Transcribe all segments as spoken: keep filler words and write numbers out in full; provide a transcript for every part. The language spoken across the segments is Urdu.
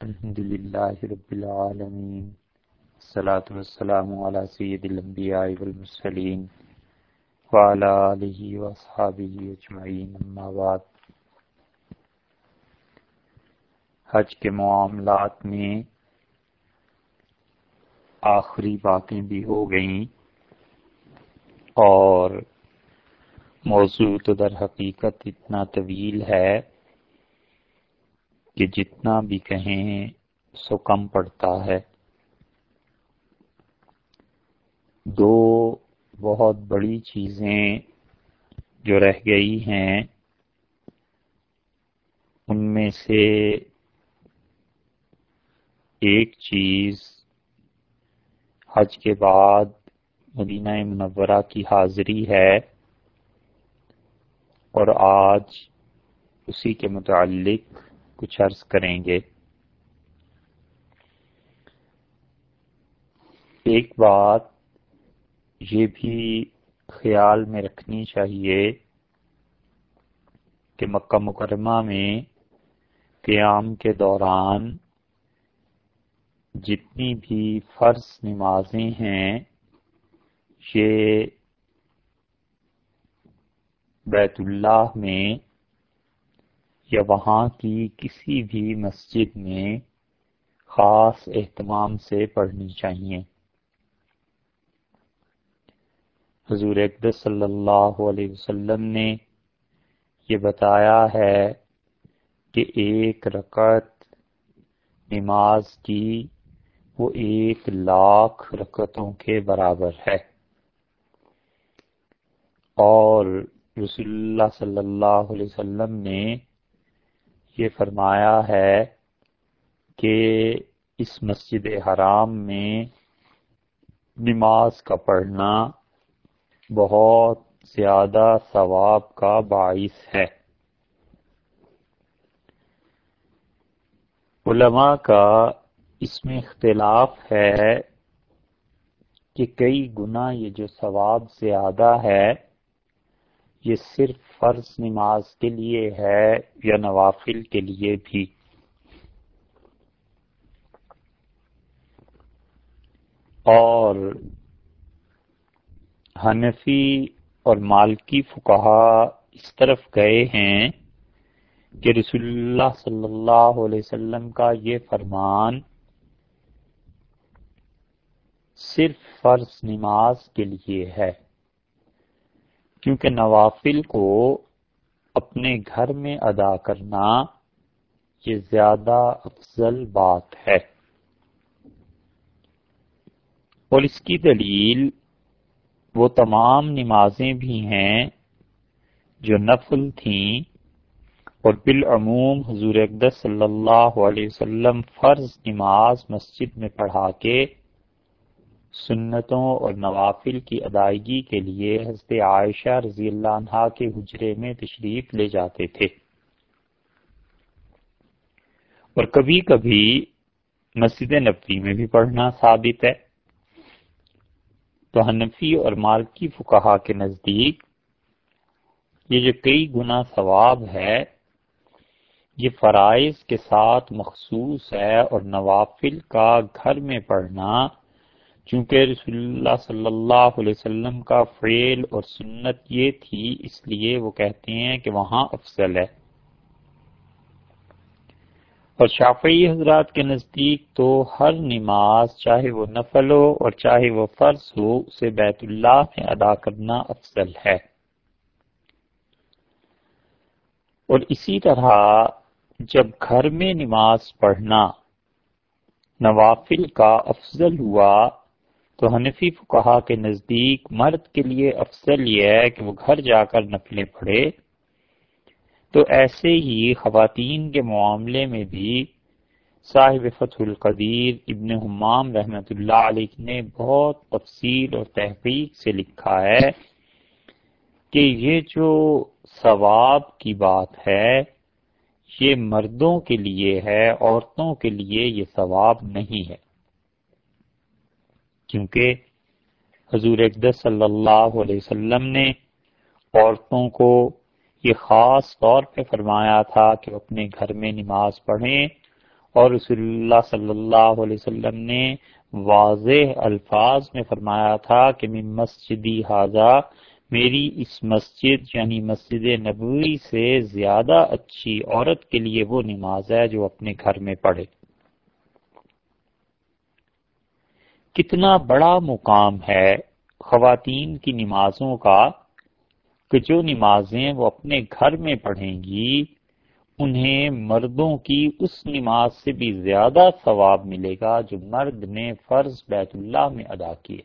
الحمد للہ رب العالمین الصلاة والسلام علی سید الانبیاء والمرسلین وعلی آلہ واصحابہ اجمعین، اما بعد۔ حج کے معاملات میں آخری باتیں بھی ہو گئیں اور موضوع تو در حقیقت اتنا طویل ہے کہ جتنا بھی کہیں سو کم پڑتا ہے۔ دو بہت بڑی چیزیں جو رہ گئی ہیں ان میں سے ایک چیز حج کے بعد مدینہ منورہ کی حاضری ہے، اور آج اسی کے متعلق کچھ عرض کریں گے۔ ایک بات یہ بھی خیال میں رکھنی چاہیے کہ مکہ مکرمہ میں قیام کے دوران جتنی بھی فرض نمازیں ہیں یہ بیت اللہ میں یا وہاں کی کسی بھی مسجد میں خاص اہتمام سے پڑھنی چاہیے۔ حضور اقدس صلی اللہ علیہ وسلم نے یہ بتایا ہے کہ ایک رکعت نماز کی وہ ایک لاکھ رکعتوں کے برابر ہے، اور رسول اللہ صلی اللہ علیہ وسلم نے یہ فرمایا ہے کہ اس مسجد حرام میں نماز کا پڑھنا بہت زیادہ ثواب کا باعث ہے۔ علماء کا اس میں اختلاف ہے کہ کئی گنا یہ جو ثواب زیادہ ہے یہ صرف فرض نماز کے لیے ہے یا نوافل کے لیے بھی۔ اور حنفی اور مالکی فقہا اس طرف گئے ہیں کہ رسول اللہ صلی اللہ علیہ وسلم کا یہ فرمان صرف فرض نماز کے لیے ہے، کیونکہ نوافل کو اپنے گھر میں ادا کرنا یہ زیادہ افضل بات ہے۔ اور اس کی دلیل وہ تمام نمازیں بھی ہیں جو نفل تھیں، اور بالعموم حضور اقدس صلی اللہ علیہ وسلم فرض نماز مسجد میں پڑھا کے سنتوں اور نوافل کی ادائیگی کے لیے حضرت عائشہ رضی اللہ عنہا کے حجرے میں تشریف لے جاتے تھے، اور کبھی کبھی مسجد نبوی میں بھی پڑھنا ثابت ہے۔ تو حنفی اور مالکی فقہا کے نزدیک یہ جو کئی گنا ثواب ہے یہ فرائض کے ساتھ مخصوص ہے، اور نوافل کا گھر میں پڑھنا چونکہ رسول اللہ صلی اللہ علیہ وسلم کا فعل اور سنت یہ تھی، اس لیے وہ کہتے ہیں کہ وہاں افضل ہے۔ اور شافعی حضرات کے نزدیک تو ہر نماز چاہے وہ نفل ہو اور چاہے وہ فرض ہو اسے بیت اللہ میں ادا کرنا افضل ہے۔ اور اسی طرح جب گھر میں نماز پڑھنا نوافل کا افضل ہوا تو حنفی فقہا کے نزدیک مرد کے لیے افضل یہ ہے کہ وہ گھر جا کر نفلیں پڑھے، تو ایسے ہی خواتین کے معاملے میں بھی صاحب فتح القدیر ابن حمام رحمۃ اللہ علیہ نے بہت تفصیل اور تحقیق سے لکھا ہے کہ یہ جو ثواب کی بات ہے یہ مردوں کے لیے ہے، عورتوں کے لیے یہ ثواب نہیں ہے، کیونکہ حضور اقدس صلی اللہ علیہ وسلم نے عورتوں کو یہ خاص طور پہ فرمایا تھا کہ وہ اپنے گھر میں نماز پڑھیں اور رسول اللہ صلی اللہ علیہ وسلم نے واضح الفاظ میں فرمایا تھا کہ من مسجدی ھذا، میری اس مسجد یعنی مسجد نبوی سے زیادہ اچھی عورت کے لیے وہ نماز ہے جو اپنے گھر میں پڑھے۔ کتنا بڑا مقام ہے خواتین کی نمازوں کا کہ جو نمازیں وہ اپنے گھر میں پڑھیں گی انہیں مردوں کی اس نماز سے بھی زیادہ ثواب ملے گا جو مرد نے فرض بیت اللہ میں ادا کیے،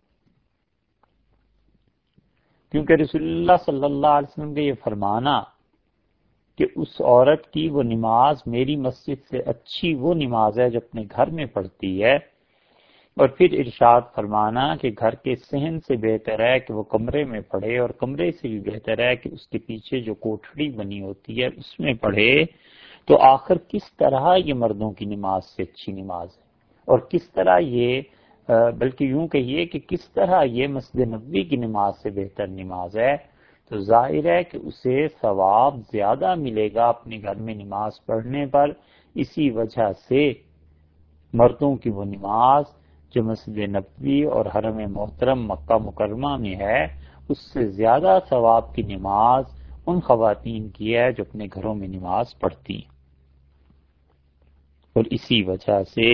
کیونکہ رسول اللہ صلی اللہ علیہ وسلم کا یہ فرمانا کہ اس عورت کی وہ نماز میری مسجد سے اچھی وہ نماز ہے جو اپنے گھر میں پڑھتی ہے، اور پھر ارشاد فرمانا کہ گھر کے صحن سے بہتر ہے کہ وہ کمرے میں پڑھے، اور کمرے سے بھی بہتر ہے کہ اس کے پیچھے جو کوٹھڑی بنی ہوتی ہے اس میں پڑھے، تو آخر کس طرح یہ مردوں کی نماز سے اچھی نماز ہے، اور کس طرح یہ بلکہ یوں کہیے کہ کس طرح یہ مسجد نبوی کی نماز سے بہتر نماز ہے، تو ظاہر ہے کہ اسے ثواب زیادہ ملے گا اپنے گھر میں نماز پڑھنے پر۔ اسی وجہ سے مردوں کی وہ نماز جو مسجد نبوی اور حرم محترم مکہ مکرمہ میں ہے اس سے زیادہ ثواب کی نماز ان خواتین کی ہے جو اپنے گھروں میں نماز پڑھتی ہیں۔ اور اسی وجہ سے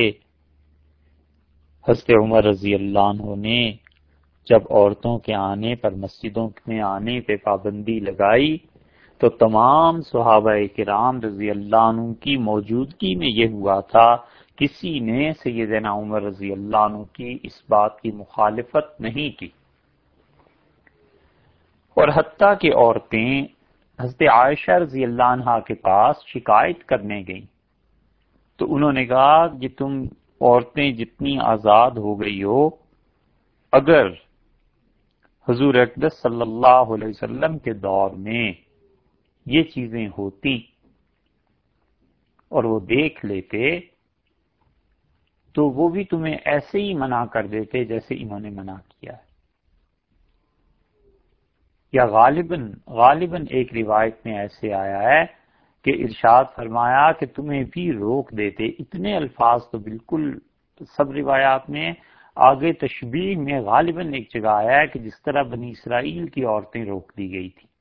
حضرت عمر رضی اللہ عنہ نے جب عورتوں کے آنے پر مسجدوں میں آنے پہ پابندی لگائی تو تمام صحابہ کرام رضی اللہ عنہ کی موجودگی میں یہ ہوا تھا، کسی نے سیدنا عمر رضی اللہ عنہ کی اس بات کی مخالفت نہیں کی، اور حتیٰ کہ عورتیں حضرت عائشہ رضی اللہ عنہا کے پاس شکایت کرنے گئیں تو انہوں نے کہا کہ تم عورتیں جتنی آزاد ہو گئی ہو، اگر حضور اقدس صلی اللہ علیہ وسلم کے دور میں یہ چیزیں ہوتی اور وہ دیکھ لیتے تو وہ بھی تمہیں ایسے ہی منع کر دیتے جیسے انہوں نے منع کیا ہے، یا غالباً غالباً ایک روایت میں ایسے آیا ہے کہ ارشاد فرمایا کہ تمہیں بھی روک دیتے۔ اتنے الفاظ تو بالکل سب روایات میں آگے تشبیہ میں غالباً ایک جگہ آیا ہے کہ جس طرح بنی اسرائیل کی عورتیں روک دی گئی تھی۔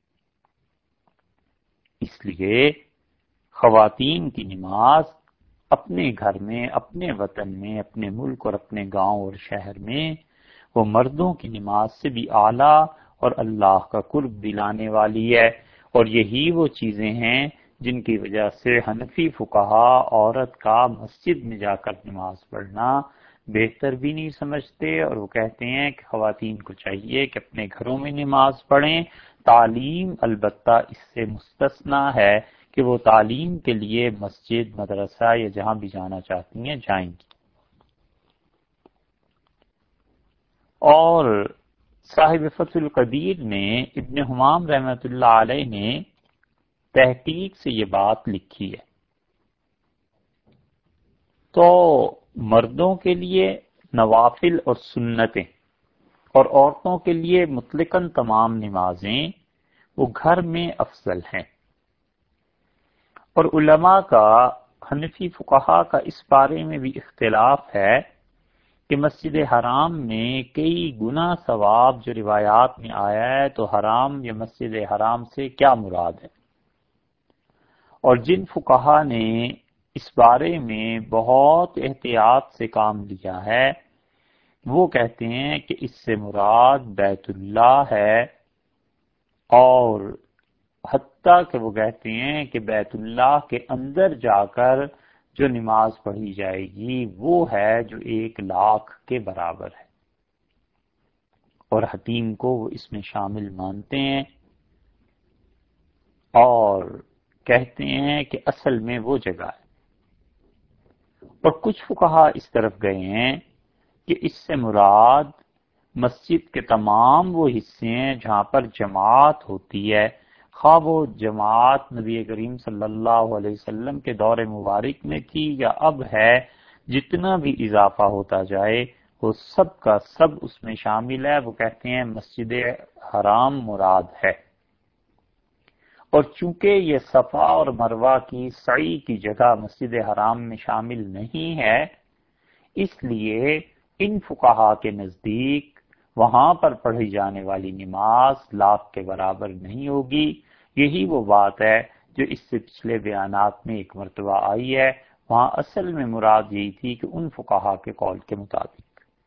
اس لیے خواتین کی نماز اپنے گھر میں، اپنے وطن میں، اپنے ملک اور اپنے گاؤں اور شہر میں وہ مردوں کی نماز سے بھی اعلیٰ اور اللہ کا قرب دلانے والی ہے، اور یہی وہ چیزیں ہیں جن کی وجہ سے حنفی فقہا عورت کا مسجد میں جا کر نماز پڑھنا بہتر بھی نہیں سمجھتے، اور وہ کہتے ہیں کہ خواتین کو چاہیے کہ اپنے گھروں میں نماز پڑھیں۔ تعلیم البتہ اس سے مستثنا ہے کہ وہ تعلیم کے لیے مسجد، مدرسہ یا جہاں بھی جانا چاہتی ہیں جائیں گی۔ اور صاحب فتح القدیر نے ابن حمام رحمۃ اللہ علیہ نے تحقیق سے یہ بات لکھی ہے، تو مردوں کے لیے نوافل اور سنتیں اور عورتوں کے لیے مطلقاً تمام نمازیں وہ گھر میں افضل ہیں، اور علماء کا، حنفی فقہا کا اس بارے میں بھی اختلاف ہے کہ مسجد حرام میں کئی گنا ثواب جو روایات میں آیا ہے تو حرام یا مسجد حرام سے کیا مراد ہے، اور جن فقہا نے اس بارے میں بہت احتیاط سے کام لیا ہے وہ کہتے ہیں کہ اس سے مراد بیت اللہ ہے، اور حتیٰ کہ وہ کہتے ہیں کہ بیت اللہ کے اندر جا کر جو نماز پڑھی جائے گی وہ ہے جو ایک لاکھ کے برابر ہے، اور حتیم کو وہ اس میں شامل مانتے ہیں، اور کہتے ہیں کہ اصل میں وہ جگہ ہے۔ اور کچھ فقہا اس طرف گئے ہیں کہ اس سے مراد مسجد کے تمام وہ حصے ہیں جہاں پر جماعت ہوتی ہے، خواہ وہ جماعت نبی کریم صلی اللہ علیہ وسلم کے دور مبارک میں تھی یا اب ہے، جتنا بھی اضافہ ہوتا جائے وہ سب کا سب اس میں شامل ہے، وہ کہتے ہیں مسجد حرام مراد ہے۔ اور چونکہ یہ صفا اور مروہ کی سعی کی جگہ مسجد حرام میں شامل نہیں ہے، اس لیے ان فقہا کے نزدیک وہاں پر پڑھی جانے والی نماز لاکھ کے برابر نہیں ہوگی۔ یہی وہ بات ہے جو اس سے پچھلے بیانات میں ایک مرتبہ آئی ہے، وہاں اصل میں مراد یہی تھی کہ ان فقہا کے قول کے مطابق۔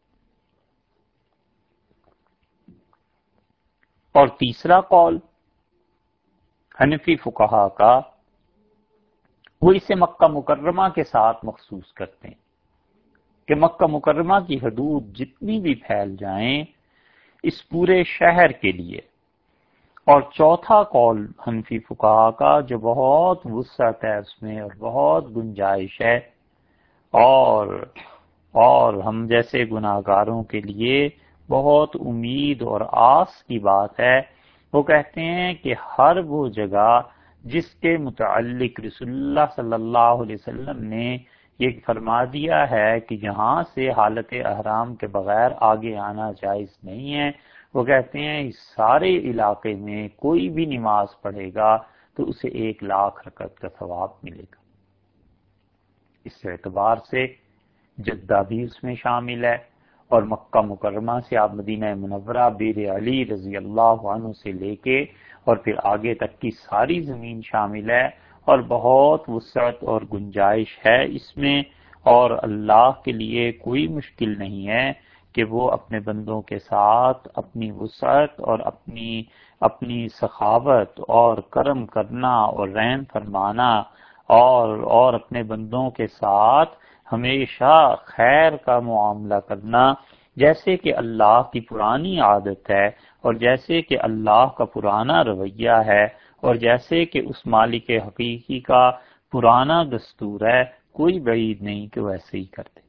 اور تیسرا قول حنفی فقہا کا، وہ اسے مکہ مکرمہ کے ساتھ مخصوص کرتے ہیں کہ مکہ مکرمہ کی حدود جتنی بھی پھیل جائیں اس پورے شہر کے لیے۔ اور چوتھا قول حنفی فقہا کا جو بہت وسعت ہے اس میں اور بہت گنجائش ہے، اور اور ہم جیسے گناہگاروں کے لیے بہت امید اور آس کی بات ہے، وہ کہتے ہیں کہ ہر وہ جگہ جس کے متعلق رسول اللہ صلی اللہ علیہ وسلم نے یہ فرما دیا ہے کہ یہاں سے حالت احرام کے بغیر آگے آنا جائز نہیں ہے، وہ کہتے ہیں اس سارے علاقے میں کوئی بھی نماز پڑھے گا تو اسے ایک لاکھ رکعت کا ثواب ملے گا۔ اس اعتبار سے جدہ بھی اس میں شامل ہے، اور مکہ مکرمہ سے آپ مدینہ منورہ بیر علی رضی اللہ عنہ سے لے کے اور پھر آگے تک کی ساری زمین شامل ہے، اور بہت وسعت اور گنجائش ہے اس میں، اور اللہ کے لیے کوئی مشکل نہیں ہے کہ وہ اپنے بندوں کے ساتھ اپنی وسعت اور اپنی اپنی سخاوت اور کرم کرنا اور رحم فرمانا اور اور اپنے بندوں کے ساتھ ہمیشہ خیر کا معاملہ کرنا، جیسے کہ اللہ کی پرانی عادت ہے اور جیسے کہ اللہ کا پرانا رویہ ہے اور جیسے کہ اس مالک حقیقی کا پرانا دستور ہے، کوئی بعید نہیں کہ وہ ایسے ہی کرتے۔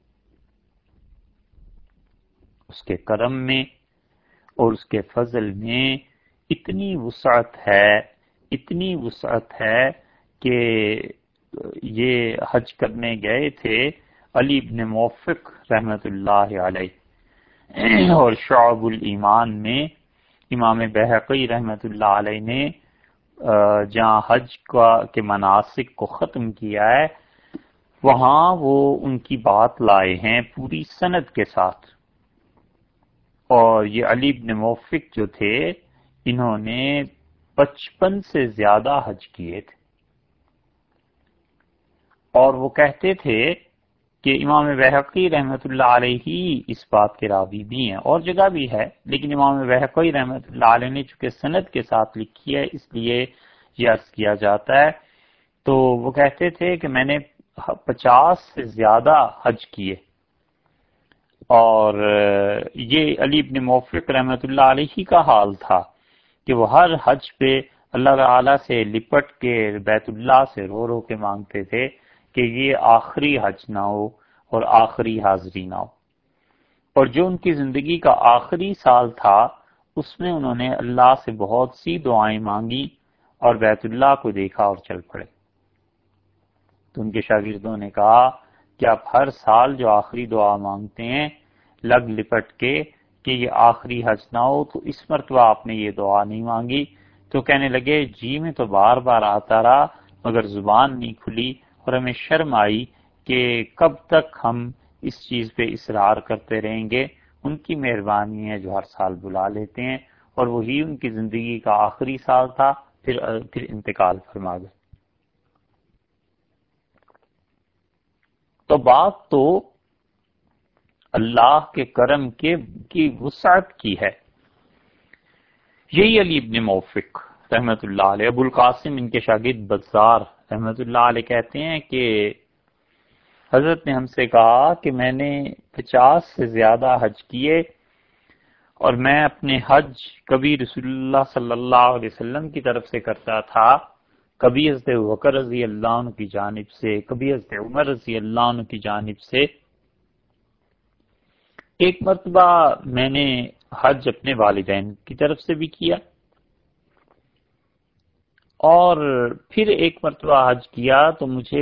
اس کے کرم میں اور اس کے فضل میں اتنی وسعت ہے اتنی وسعت ہے کہ یہ حج کرنے گئے تھے علی بن موفق رحمت اللہ علیہ، اور شعب الایمان میں امام بہقی رحمت اللہ علیہ نے جہاں حج کا کے مناسک کو ختم کیا ہے، وہاں وہ ان کی بات لائے ہیں پوری سند کے ساتھ۔ اور یہ علی بن موفق جو تھے انہوں نے پچپن سے زیادہ حج کیے تھے، اور وہ کہتے تھے کہ امام بہقی رحمت اللہ علیہ ہی اس بات کے راوی بھی ہیں، اور جگہ بھی ہے، لیکن امام بہقی رحمت اللہ علیہ نے چونکہ سند کے ساتھ لکھی ہے اس لیے یہ عرض کیا جاتا ہے۔ تو وہ کہتے تھے کہ میں نے پچاس سے زیادہ حج کیے، اور یہ علی بن موفق رحمت اللہ علیہ کا حال تھا کہ وہ ہر حج پہ اللہ تعالیٰ سے لپٹ کے بیت اللہ سے رو رو کے مانگتے تھے کہ یہ آخری حج نہ ہو اور آخری حاضری نہ ہو۔ اور جو ان کی زندگی کا آخری سال تھا اس میں انہوں نے اللہ سے بہت سی دعائیں مانگی اور بیت اللہ کو دیکھا اور چل پڑے۔ تو ان کے شاگردوں نے کہا کہ آپ ہر سال جو آخری دعا مانگتے ہیں لگ لپٹ کے کہ یہ آخری حج نہ ہو، تو اس مرتبہ آپ نے یہ دعا نہیں مانگی۔ تو کہنے لگے جی میں تو بار بار آتا رہا مگر زبان نہیں کھلی، اور ہمیں شرم آئی کہ کب تک ہم اس چیز پہ اصرار کرتے رہیں گے۔ ان کی مہربانی ہے جو ہر سال بلا لیتے ہیں، اور وہی ان کی زندگی کا آخری سال تھا، پھر پھر انتقال فرما گئے۔ تو بات تو اللہ کے کرم کے کی وسعت کی ہے۔ یہی علی بن موفق رحمت اللہ علیہ، ابو القاسم ان کے شاگرد بزار رحمت اللہ علیہ کہتے ہیں کہ حضرت نے ہم سے کہا کہ میں نے پچاس سے زیادہ حج کیے، اور میں اپنے حج کبھی رسول اللہ صلی اللہ علیہ وسلم کی طرف سے کرتا تھا، کبھی حضرت ابوبکر رضی اللہ عنہ کی جانب سے، کبھی حضرت عمر رضی اللہ عنہ کی جانب سے۔ ایک مرتبہ میں نے حج اپنے والدین کی طرف سے بھی کیا، اور پھر ایک مرتبہ حج کیا تو مجھے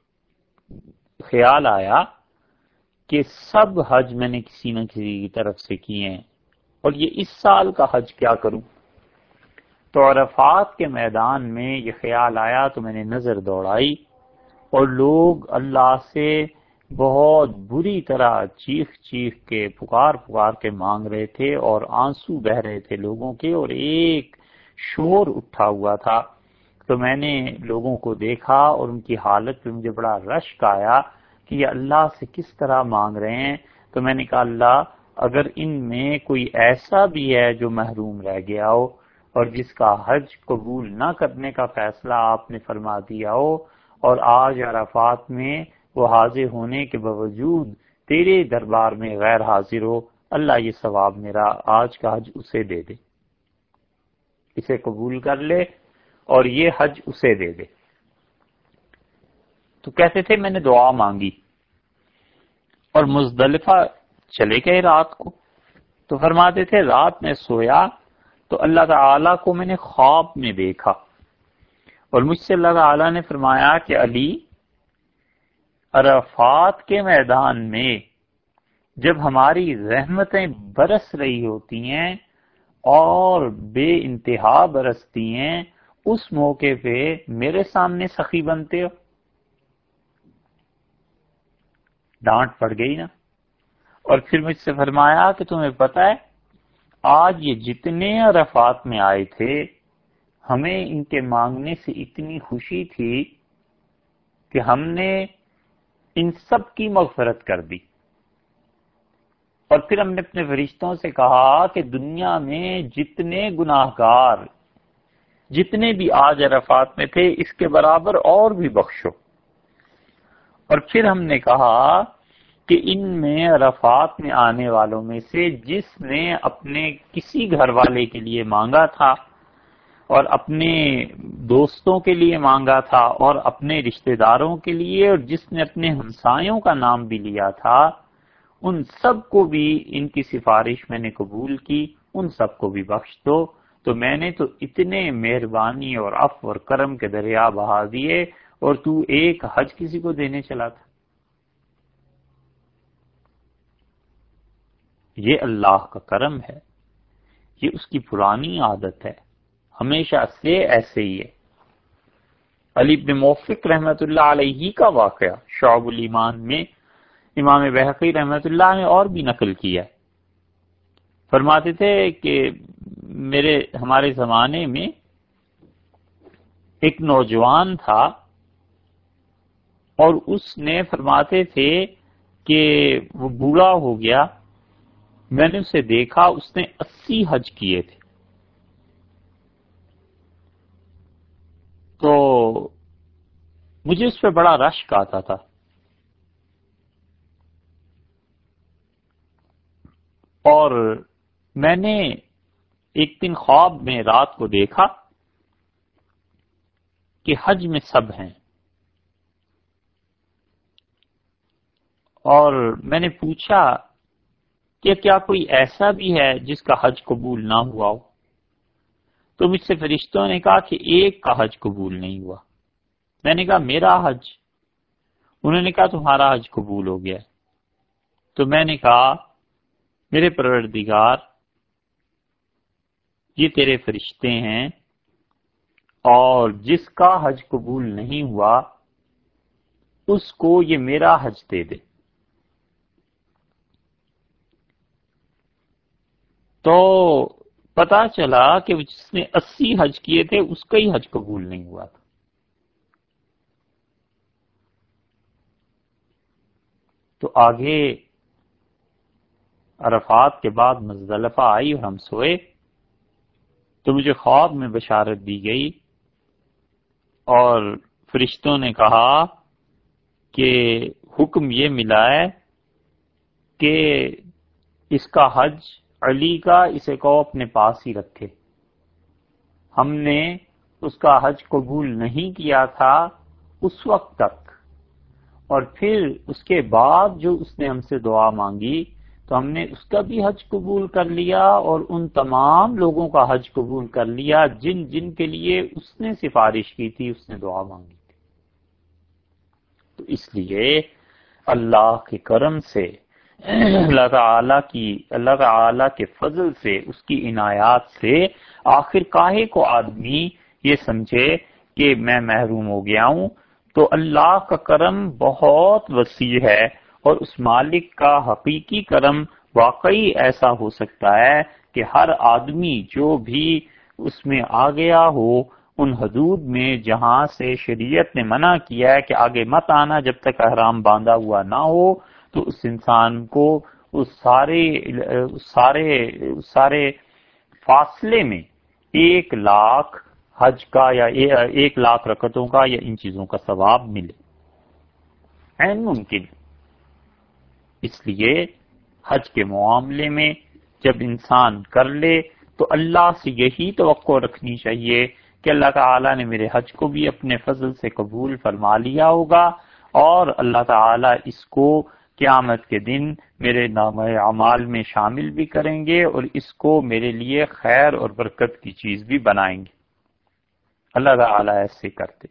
خیال آیا کہ سب حج میں نے کسی نہ کسی کی طرف سے کیے ہیں، اور یہ اس سال کا حج کیا کروں؟ تو عرفات کے میدان میں یہ خیال آیا تو میں نے نظر دوڑائی اور لوگ اللہ سے بہت بری طرح چیخ چیخ کے پکار پکار کے مانگ رہے تھے اور آنسو بہ رہے تھے لوگوں کے، اور ایک شور اٹھا ہوا تھا۔ تو میں نے لوگوں کو دیکھا اور ان کی حالت پہ مجھے بڑا رشک آیا کہ یہ اللہ سے کس طرح مانگ رہے ہیں۔ تو میں نے کہا اللہ اگر ان میں کوئی ایسا بھی ہے جو محروم رہ گیا ہو اور جس کا حج قبول نہ کرنے کا فیصلہ آپ نے فرما دیا ہو اور آج عرفات میں وہ حاضر ہونے کے باوجود تیرے دربار میں غیر حاضر ہو، اللہ یہ ثواب میرا آج کا حج اسے دے دے، اسے قبول کر لے اور یہ حج اسے دے دے۔ تو کہتے تھے میں نے دعا مانگی اور مزدلفہ چلے گئے رات کو، تو فرماتے تھے رات میں سویا تو اللہ تعالیٰ کو میں نے خواب میں دیکھا اور مجھ سے اللہ تعالیٰ نے فرمایا کہ علی عرفات کے میدان میں جب ہماری رحمتیں برس رہی ہوتی ہیں اور بے انتہا برستی ہیں، اس موقع پہ میرے سامنے سخی بنتے ہو۔ ڈانٹ پڑ گئی نا۔ اور پھر مجھ سے فرمایا کہ تمہیں پتہ ہے آج یہ جتنے عرفات میں آئے تھے ہمیں ان کے مانگنے سے اتنی خوشی تھی کہ ہم نے ان سب کی مغفرت کر دی، اور پھر ہم نے اپنے فرشتوں سے کہا کہ دنیا میں جتنے گناہ گار جتنے بھی آج عرفات میں تھے اس کے برابر اور بھی بخشو۔ اور پھر ہم نے کہا کہ ان میں عرفات میں آنے والوں میں سے جس نے اپنے کسی گھر والے کے لیے مانگا تھا اور اپنے دوستوں کے لیے مانگا تھا اور اپنے رشتہ داروں کے لیے اور جس نے اپنے ہمسایوں کا نام بھی لیا تھا، ان سب کو بھی ان کی سفارش میں نے قبول کی، ان سب کو بھی بخش دو۔ تو میں نے تو اتنے مہربانی اور عفو اور کرم کے دریا بہا دیے اور تو ایک حج کسی کو دینے چلا تھا۔ یہ اللہ کا کرم ہے، یہ اس کی پرانی عادت ہے، ہمیشہ سے ایسے ہی ہے۔ علی بن موفق رحمت اللہ علیہ کا واقعہ شعب الایمان میں امام بہقی رحمت اللہ نے اور بھی نقل کیا۔ فرماتے تھے کہ میرے ہمارے زمانے میں ایک نوجوان تھا اور اس نے فرماتے تھے کہ وہ بوڑھا ہو گیا، میں نے اسے دیکھا اس نے اسی حج کیے تھے۔ تو مجھے اس پہ بڑا رشک آتا تھا، اور میں نے ایک دن خواب میں رات کو دیکھا کہ حج میں سب ہیں، اور میں نے پوچھا کہ کیا کوئی ایسا بھی ہے جس کا حج قبول نہ ہوا ہو؟ تو مجھ سے فرشتوں نے کہا کہ ایک کا حج قبول نہیں ہوا۔ میں نے کہا میرا حج؟ انہوں نے کہا تمہارا حج قبول ہو گیا۔ تو میں نے کہا میرے پروردگار یہ تیرے فرشتے ہیں، اور جس کا حج قبول نہیں ہوا اس کو یہ میرا حج دے دے۔ تو پتا چلا کہ جس نے اسی حج کیے تھے اس کا ہی حج قبول نہیں ہوا تھا۔ تو آگے عرفات کے بعد مزدلفہ آئی اور ہم سوئے، تو مجھے خواب میں بشارت دی گئی اور فرشتوں نے کہا کہ حکم یہ ملا ہے کہ اس کا حج علی کا، اسے کہو اپنے پاس ہی رکھے۔ ہم نے اس کا حج قبول نہیں کیا تھا اس وقت تک، اور پھر اس کے بعد جو اس نے ہم سے دعا مانگی تو ہم نے اس کا بھی حج قبول کر لیا اور ان تمام لوگوں کا حج قبول کر لیا جن جن کے لیے اس نے سفارش کی تھی، اس نے دعا مانگی تھی۔ تو اس لیے اللہ کے کرم سے اللہ تعالیٰ کی اللہ تعالیٰ کے فضل سے، اس کی عنایات سے آخر کاہے کو آدمی یہ سمجھے کہ میں محروم ہو گیا ہوں؟ تو اللہ کا کرم بہت وسیع ہے، اور اس مالک کا حقیقی کرم واقعی ایسا ہو سکتا ہے کہ ہر آدمی جو بھی اس میں آ گیا ہو ان حدود میں جہاں سے شریعت نے منع کیا ہے کہ آگے مت آنا جب تک احرام باندھا ہوا نہ ہو، تو اس انسان کو اس سارے اس سارے اس سارے فاصلے میں ایک لاکھ حج کا یا ایک لاکھ رکعتوں کا یا ان چیزوں کا ثواب ملے، عین ممکن۔ اس لیے حج کے معاملے میں جب انسان کر لے تو اللہ سے یہی توقع رکھنی چاہیے کہ اللہ تعالیٰ نے میرے حج کو بھی اپنے فضل سے قبول فرما لیا ہوگا، اور اللہ تعالیٰ اس کو قیامت کے دن میرے نامہ اعمال میں شامل بھی کریں گے، اور اس کو میرے لیے خیر اور برکت کی چیز بھی بنائیں گے۔ اللہ تعالیٰ ایسے کرتے۔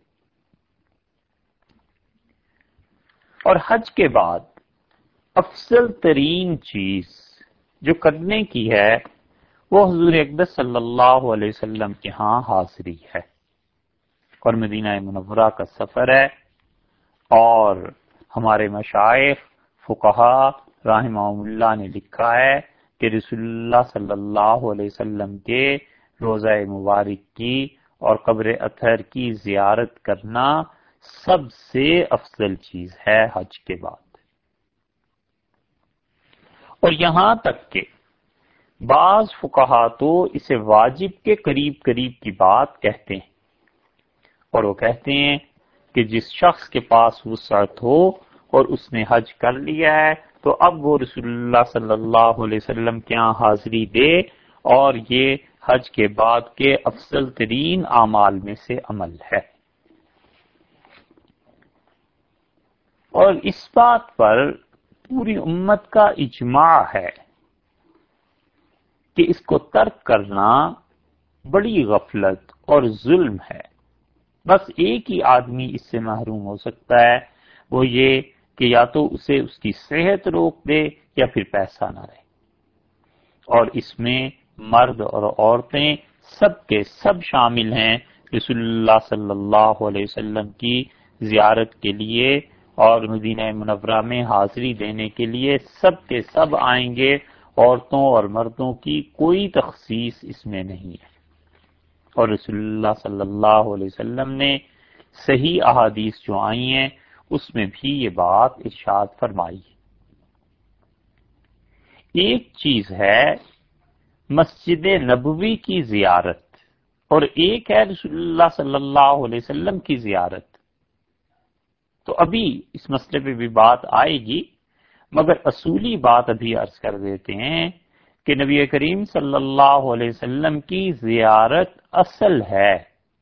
اور حج کے بعد افضل ترین چیز جو کرنے کی ہے وہ حضور اقدس صلی اللہ علیہ وسلم کے ہاں حاضری ہے، اور مدینہ منورہ کا سفر ہے، اور ہمارے مشائخ فقہا رحمہم اللہ نے لکھا ہے کہ رسول اللہ صلی اللہ علیہ وسلم کے روضہ مبارک کی اور قبر اطہر کی زیارت کرنا سب سے افضل چیز ہے حج کے بعد۔ اور یہاں تک کہ بعض فقہا تو اسے واجب کے قریب قریب کی بات کہتے ہیں، اور وہ کہتے ہیں کہ جس شخص کے پاس وسعت ہو اور اس نے حج کر لیا ہے تو اب وہ رسول اللہ صلی اللہ علیہ وسلم کے یہاں حاضری دے، اور یہ حج کے بعد کے افضل ترین اعمال میں سے عمل ہے۔ اور اس بات پر پوری امت کا اجماع ہے کہ اس کو ترک کرنا بڑی غفلت اور ظلم ہے۔ بس ایک ہی آدمی اس سے محروم ہو سکتا ہے، وہ یہ کہ یا تو اسے اس کی صحت روک دے یا پھر پیسہ نہ رہے، اور اس میں مرد اور عورتیں سب کے سب شامل ہیں رسول اللہ صلی اللہ علیہ وسلم کی زیارت کے لیے اور مدینہ منورہ میں حاضری دینے کے لیے سب کے سب آئیں گے، عورتوں اور مردوں کی کوئی تخصیص اس میں نہیں ہے۔ اور رسول اللہ صلی اللہ علیہ وسلم نے صحیح احادیث جو آئی ہیں اس میں بھی یہ بات ارشاد فرمائی ہے۔ ایک چیز ہے مسجد نبوی کی زیارت، اور ایک ہے رسول اللہ صلی اللہ علیہ وسلم کی زیارت۔ تو ابھی اس مسئلے پہ بھی بات آئے گی، مگر اصولی بات ابھی عرض کر دیتے ہیں کہ نبی کریم صلی اللہ علیہ وسلم کی زیارت اصل ہے۔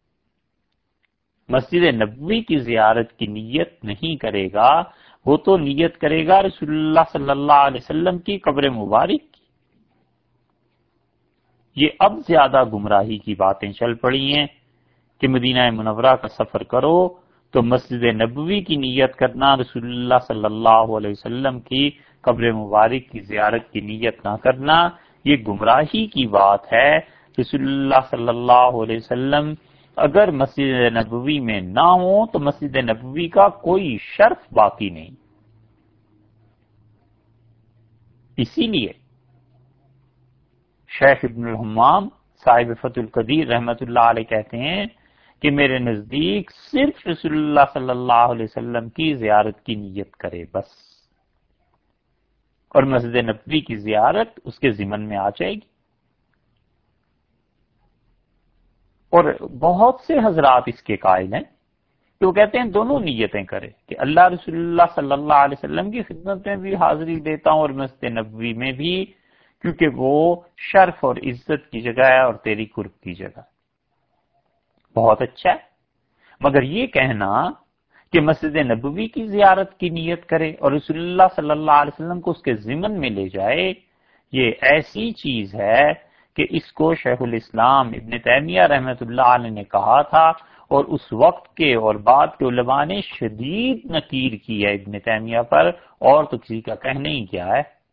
مسجد نبوی کی زیارت کی نیت نہیں کرے گا، وہ تو نیت کرے گا رسول اللہ صلی اللہ علیہ وسلم کی قبر مبارک کی۔ یہ اب زیادہ گمراہی کی باتیں چل پڑی ہیں کہ مدینہ منورہ کا سفر کرو تو مسجد نبوی کی نیت کرنا، رسول اللہ صلی اللہ علیہ وسلم کی قبر مبارک کی زیارت کی نیت نہ کرنا، یہ گمراہی کی بات ہے۔ رسول اللہ صلی اللہ علیہ وسلم اگر مسجد نبوی میں نہ ہو تو مسجد نبوی کا کوئی شرف باقی نہیں۔ اسی لیے شیخ ابن الحمام صاحب فتح القدیر رحمت اللہ علیہ کہتے ہیں کہ میرے نزدیک صرف رسول اللہ صلی اللہ علیہ وسلم کی زیارت کی نیت کرے بس، اور مسجد نبوی کی زیارت اس کے ضمن میں آ جائے گی۔ اور بہت سے حضرات اس کے قائل ہیں کہ وہ کہتے ہیں دونوں نیتیں کرے کہ اللہ رسول اللہ صلی اللہ علیہ وسلم کی خدمت میں بھی حاضری دیتا ہوں اور مسجد نبوی میں بھی، کیونکہ وہ شرف اور عزت کی جگہ ہے اور تیری قرب کی جگہ۔ بہت اچھا ہے، مگر یہ کہنا کہ مسجد نبوی کی زیارت کی نیت کرے اور رسول اللہ صلی اللہ علیہ وسلم کو اس کے ضمن میں لے جائے، یہ ایسی چیز ہے کہ اس کو شیخ الاسلام ابن تیمیہ رحمۃ اللہ علیہ نے کہا تھا، اور اس وقت کے اور بعد کے علماء نے شدید نکیر کی ہے ابن تیمیہ پر، اور تو کسی کا کہنا ہی کیا ہے۔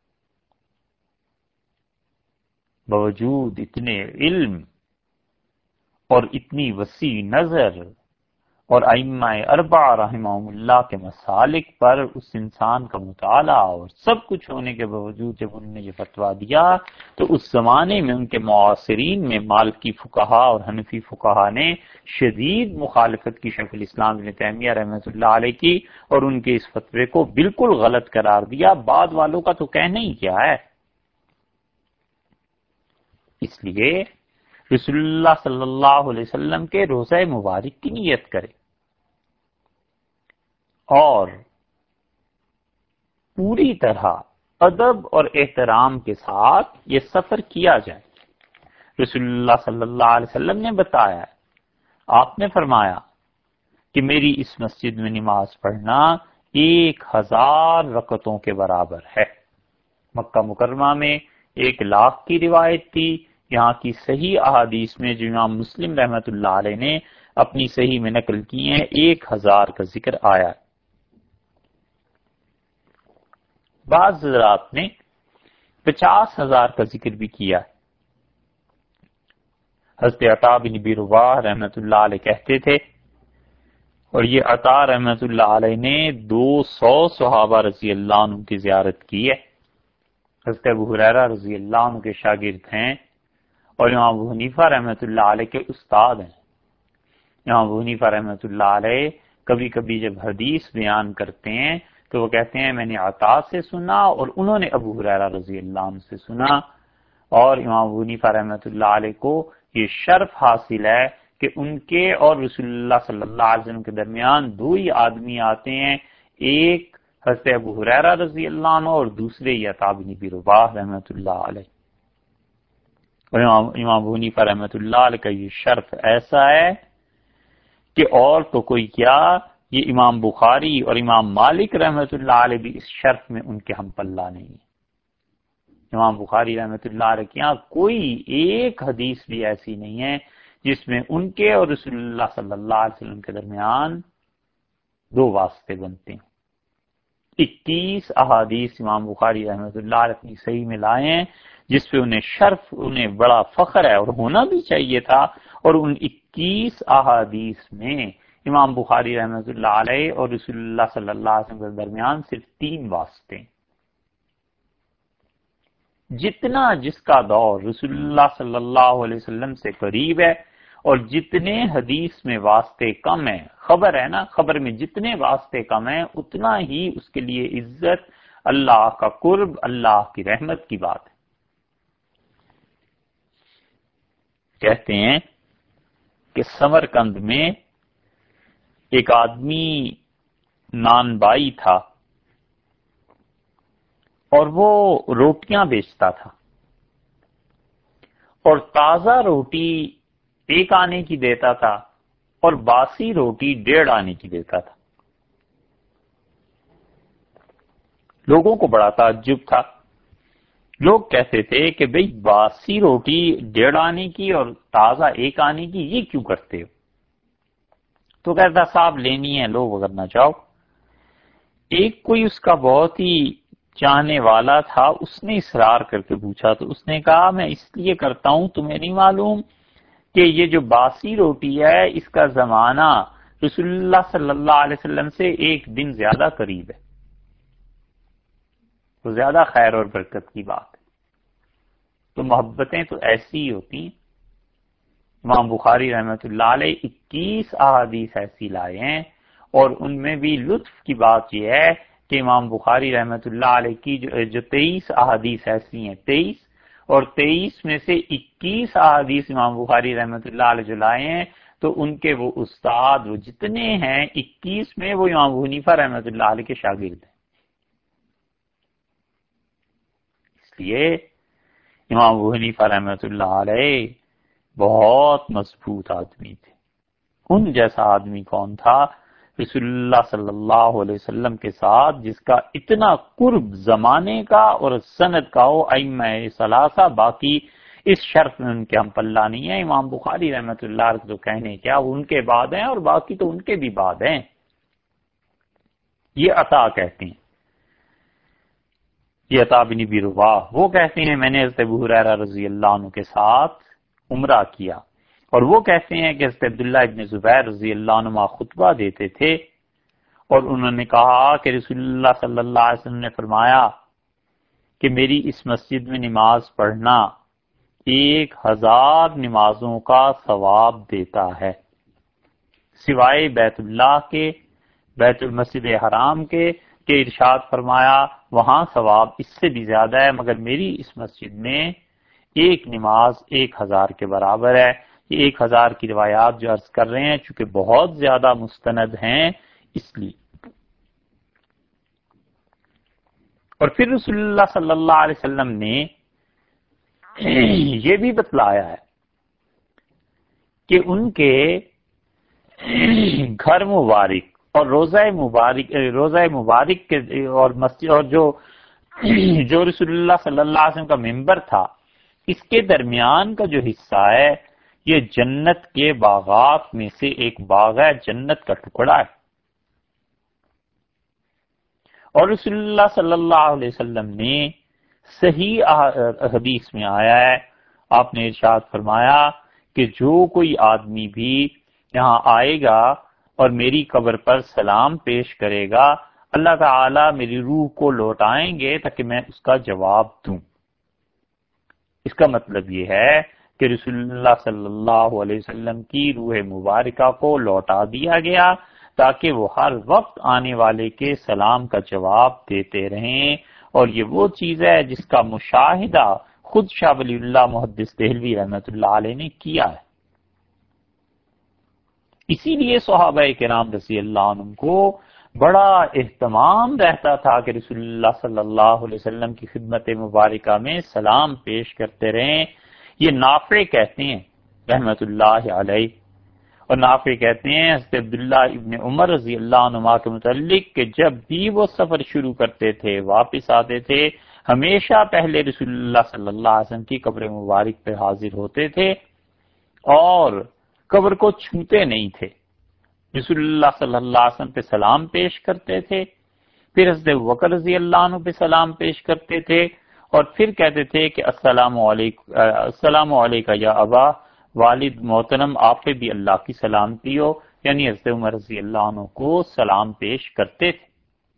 باوجود اتنے علم اور اتنی وسیع نظر اور ائمہ اربعہ رحمہم اللہ کے مسالک پر اس انسان کا مطالعہ اور سب کچھ ہونے کے باوجود جب انہوں نے یہ فتویٰ دیا تو اس زمانے میں ان کے معاصرین میں مالکی فقہا اور حنفی فقہا نے شدید مخالفت کی، شیخ الاسلام ابن تیمیہ رحمۃ اللہ علیہ کی، اور ان کے اس فتوے کو بالکل غلط قرار دیا۔ بعد والوں کا تو کہنا ہی کیا ہے۔ اس لیے رسول اللہ صلی اللہ علیہ وسلم کے روزہ مبارک کی نیت کرے اور پوری طرح ادب اور احترام کے ساتھ یہ سفر کیا جائے۔ رسول اللہ صلی اللہ علیہ وسلم نے بتایا، آپ نے فرمایا کہ میری اس مسجد میں نماز پڑھنا ایک ہزار رکعتوں کے برابر ہے۔ مکہ مکرمہ میں ایک لاکھ کی روایت تھی، یہاں کی صحیح احادیث میں جو امام مسلم رحمۃ اللہ علیہ نے اپنی صحیح میں نقل کی ہیں ایک ہزار کا ذکر آیا ہے۔ بعض حضرات نے پچاس ہزار کا ذکر بھی کیا ہے۔ حضرت عطا بن ابی رباح رحمۃ اللہ علیہ کہتے تھے، اور یہ عطا رحمۃ اللہ علیہ نے دو سو صحابہ رضی اللہ عنہ کی زیارت کی ہے۔ حضرت ابو ہریرہ رضی اللہ عنہ کے شاگرد ہیں اور امام ابو حنیفہ رحمۃ اللہ علیہ کے استاد ہیں۔ امام ابو حنیفہ رحمۃ اللہ علیہ کبھی کبھی جب حدیث بیان کرتے ہیں تو وہ کہتے ہیں میں نے عطا سے سنا اور انہوں نے ابو ہریرہ رضی اللہ عنہ سے سنا، اور امام ابو حنیفہ رحمۃ اللہ علیہ کو یہ شرف حاصل ہے کہ ان کے اور رسول اللہ صلی اللہ علیہ وسلم کے درمیان دو ہی آدمی آتے ہیں، ایک حضرت ابو ہریرہ رضی اللہ عنہ اور دوسرے عطا بن ابی رباح رحمۃ اللہ علیہ۔ اور امام امام ابو حنیفہ رحمۃ اللہ علیہ کا یہ شرف ایسا ہے کہ اور تو کوئی کیا، یہ امام بخاری اور امام مالک رحمۃ اللہ علیہ بھی اس شرف میں ان کے ہم پلہ نہیں ہے۔ امام بخاری رحمۃ اللہ علیہ کے یہاں کوئی ایک حدیث بھی ایسی نہیں ہے جس میں ان کے اور رسول اللہ صلی اللہ علیہ وسلم کے درمیان دو واسطے بنتے ہیں۔ اکیس احادیث امام بخاری رحمۃ اللہ علیہ اپنی صحیح میں لائے ہیں جس پہ انہیں شرف، انہیں بڑا فخر ہے اور ہونا بھی چاہیے تھا، اور ان اکیس احادیث میں امام بخاری رحمۃ اللہ علیہ اور رسول اللہ صلی اللہ علیہ وسلم کے درمیان صرف تین واسطے ہیں۔ جتنا جس کا دور رسول اللہ صلی اللہ علیہ وسلم سے قریب ہے اور جتنے حدیث میں واسطے کم ہیں، خبر ہے نا، خبر میں جتنے واسطے کم ہیں اتنا ہی اس کے لیے عزت، اللہ کا قرب، اللہ کی رحمت کی بات ہے۔ کہتے ہیں کہ سمرقند میں ایک آدمی نان بائی تھا اور وہ روٹیاں بیچتا تھا، اور تازہ روٹی ایک آنے کی دیتا تھا اور باسی روٹی ڈیڑھ آنے کی دیتا تھا۔ لوگوں کو بڑا تعجب تھا، لوگ کہتے تھے کہ بھئی باسی روٹی ڈیڑھ آنے کی اور تازہ ایک آنے کی یہ کیوں کرتے ہو؟ تو کہتا صاحب لینی ہے لو اگر نہ چاہو۔ ایک کوئی اس کا بہت ہی چاہنے والا تھا، اس نے اصرار کر کے پوچھا تو اس نے کہا میں اس لیے کرتا ہوں، تمہیں نہیں معلوم کہ یہ جو باسی روٹی ہے اس کا زمانہ رسول اللہ صلی اللہ علیہ وسلم سے ایک دن زیادہ قریب ہے، تو زیادہ خیر اور برکت کی بات ہے۔ تو محبتیں تو ایسی ہی ہوتی ہیں۔ امام بخاری رحمۃ اللہ علیہ اکیس احادیث ایسی لائے ہیں، اور ان میں بھی لطف کی بات یہ ہے کہ امام بخاری رحمۃ اللہ علیہ کی جو, جو تیئیس احادیث ایسی ہیں، تیئیس اور تیئیس میں سے اکیس احادیث امام بخاری رحمۃ اللہ علیہ جو لائے ہیں تو ان کے وہ استاد وہ جتنے ہیں اکیس میں وہ امام ابو حنیفہ رحمۃ اللہ علیہ کے شاگرد ہیں۔ اس لیے امام ابو حنیفہ رحمۃ اللہ علیہ بہت مضبوط آدمی تھے۔ ان جیسا آدمی کون تھا؟ رسول اللہ صلی اللہ علیہ وسلم کے ساتھ جس کا اتنا قرب زمانے کا اور سند کا ہو، ائمہ ثلاثہ، باقی اس شرف میں ان کے ہم پلہ نہیں ہے۔ امام بخاری رحمۃ اللہ علیہ تو کہنے کیا وہ ان کے بعد ہیں اور باقی تو ان کے بھی بعد ہیں۔ یہ عطا کہتے ہیں یہ عطا بن ابی رباح وہ کہتے ہیں میں نے حضرت ابو ہریرہ رضی اللہ عنہ کے ساتھ عمرہ کیا، اور وہ کہتے ہیں کہ حضرت عبداللہ ابن زبیر رضی اللہ عنہ خطبہ دیتے تھے اور انہوں نے کہا کہ رسول اللہ صلی اللہ علیہ وسلم نے فرمایا کہ میری اس مسجد میں نماز پڑھنا ایک ہزار نمازوں کا ثواب دیتا ہے، سوائے بیت اللہ کے، بیت المسجد حرام کے، کہ ارشاد فرمایا وہاں ثواب اس سے بھی زیادہ ہے، مگر میری اس مسجد میں ایک نماز ایک ہزار کے برابر ہے۔ یہ ایک ہزار کی روایات جو عرض کر رہے ہیں چونکہ بہت زیادہ مستند ہیں اس لیے۔ اور پھر رسول اللہ صلی اللہ علیہ وسلم نے یہ بھی بتلایا ہے کہ ان کے گھر مبارک اور روزہ مبارک روزہ مبارک کے اور مسجد اور جو جو رسول اللہ صلی اللہ علیہ وسلم کا ممبر تھا، اس کے درمیان کا جو حصہ ہے یہ جنت کے باغات میں سے ایک باغ ہے، جنت کا ٹکڑا ہے۔ اور رسول اللہ صلی اللہ علیہ وسلم نے صحیح حدیث میں آیا ہے، آپ نے ارشاد فرمایا کہ جو کوئی آدمی بھی یہاں آئے گا اور میری قبر پر سلام پیش کرے گا، اللہ تعالی میری روح کو لوٹائیں گے تاکہ میں اس کا جواب دوں۔ اس کا مطلب یہ ہے کہ رسول اللہ صلی اللہ علیہ وسلم کی روح مبارکہ کو لوٹا دیا گیا تاکہ وہ ہر وقت آنے والے کے سلام کا جواب دیتے رہیں، اور یہ وہ چیز ہے جس کا مشاہدہ خود شاہ ولی اللہ محدث دہلوی رحمۃ اللہ علیہ نے کیا ہے۔ اسی لیے صحابہ کرام رضی اللہ عنہم کو بڑا اہتمام رہتا تھا کہ رسول اللہ صلی اللہ علیہ وسلم کی خدمت مبارکہ میں سلام پیش کرتے رہیں۔ یہ نافع کہتے ہیں رحمۃ اللہ علیہ، اور نافع کہتے ہیں حضرت عبداللہ ابن عمر رضی اللہ عنہما کے متعلق کہ جب بھی وہ سفر شروع کرتے تھے واپس آتے تھے ہمیشہ پہلے رسول اللہ صلی اللہ علیہ وسلم کی قبر مبارک پہ حاضر ہوتے تھے اور قبر کو چھوتے نہیں تھے، رسول اللہ صلی اللہ علیہ وسلم پہ سلام پیش کرتے تھے، پھر حضرت بکر رضی اللہ عنہ پہ سلام پیش کرتے تھے، اور پھر کہتے تھے کہ السلام علیکم السلام علیکہ یا ابا، والد محترم آپ پہ بھی اللہ کی سلامتی ہو، یعنی حضرت عمر رضی اللہ عنہ کو سلام پیش کرتے تھے۔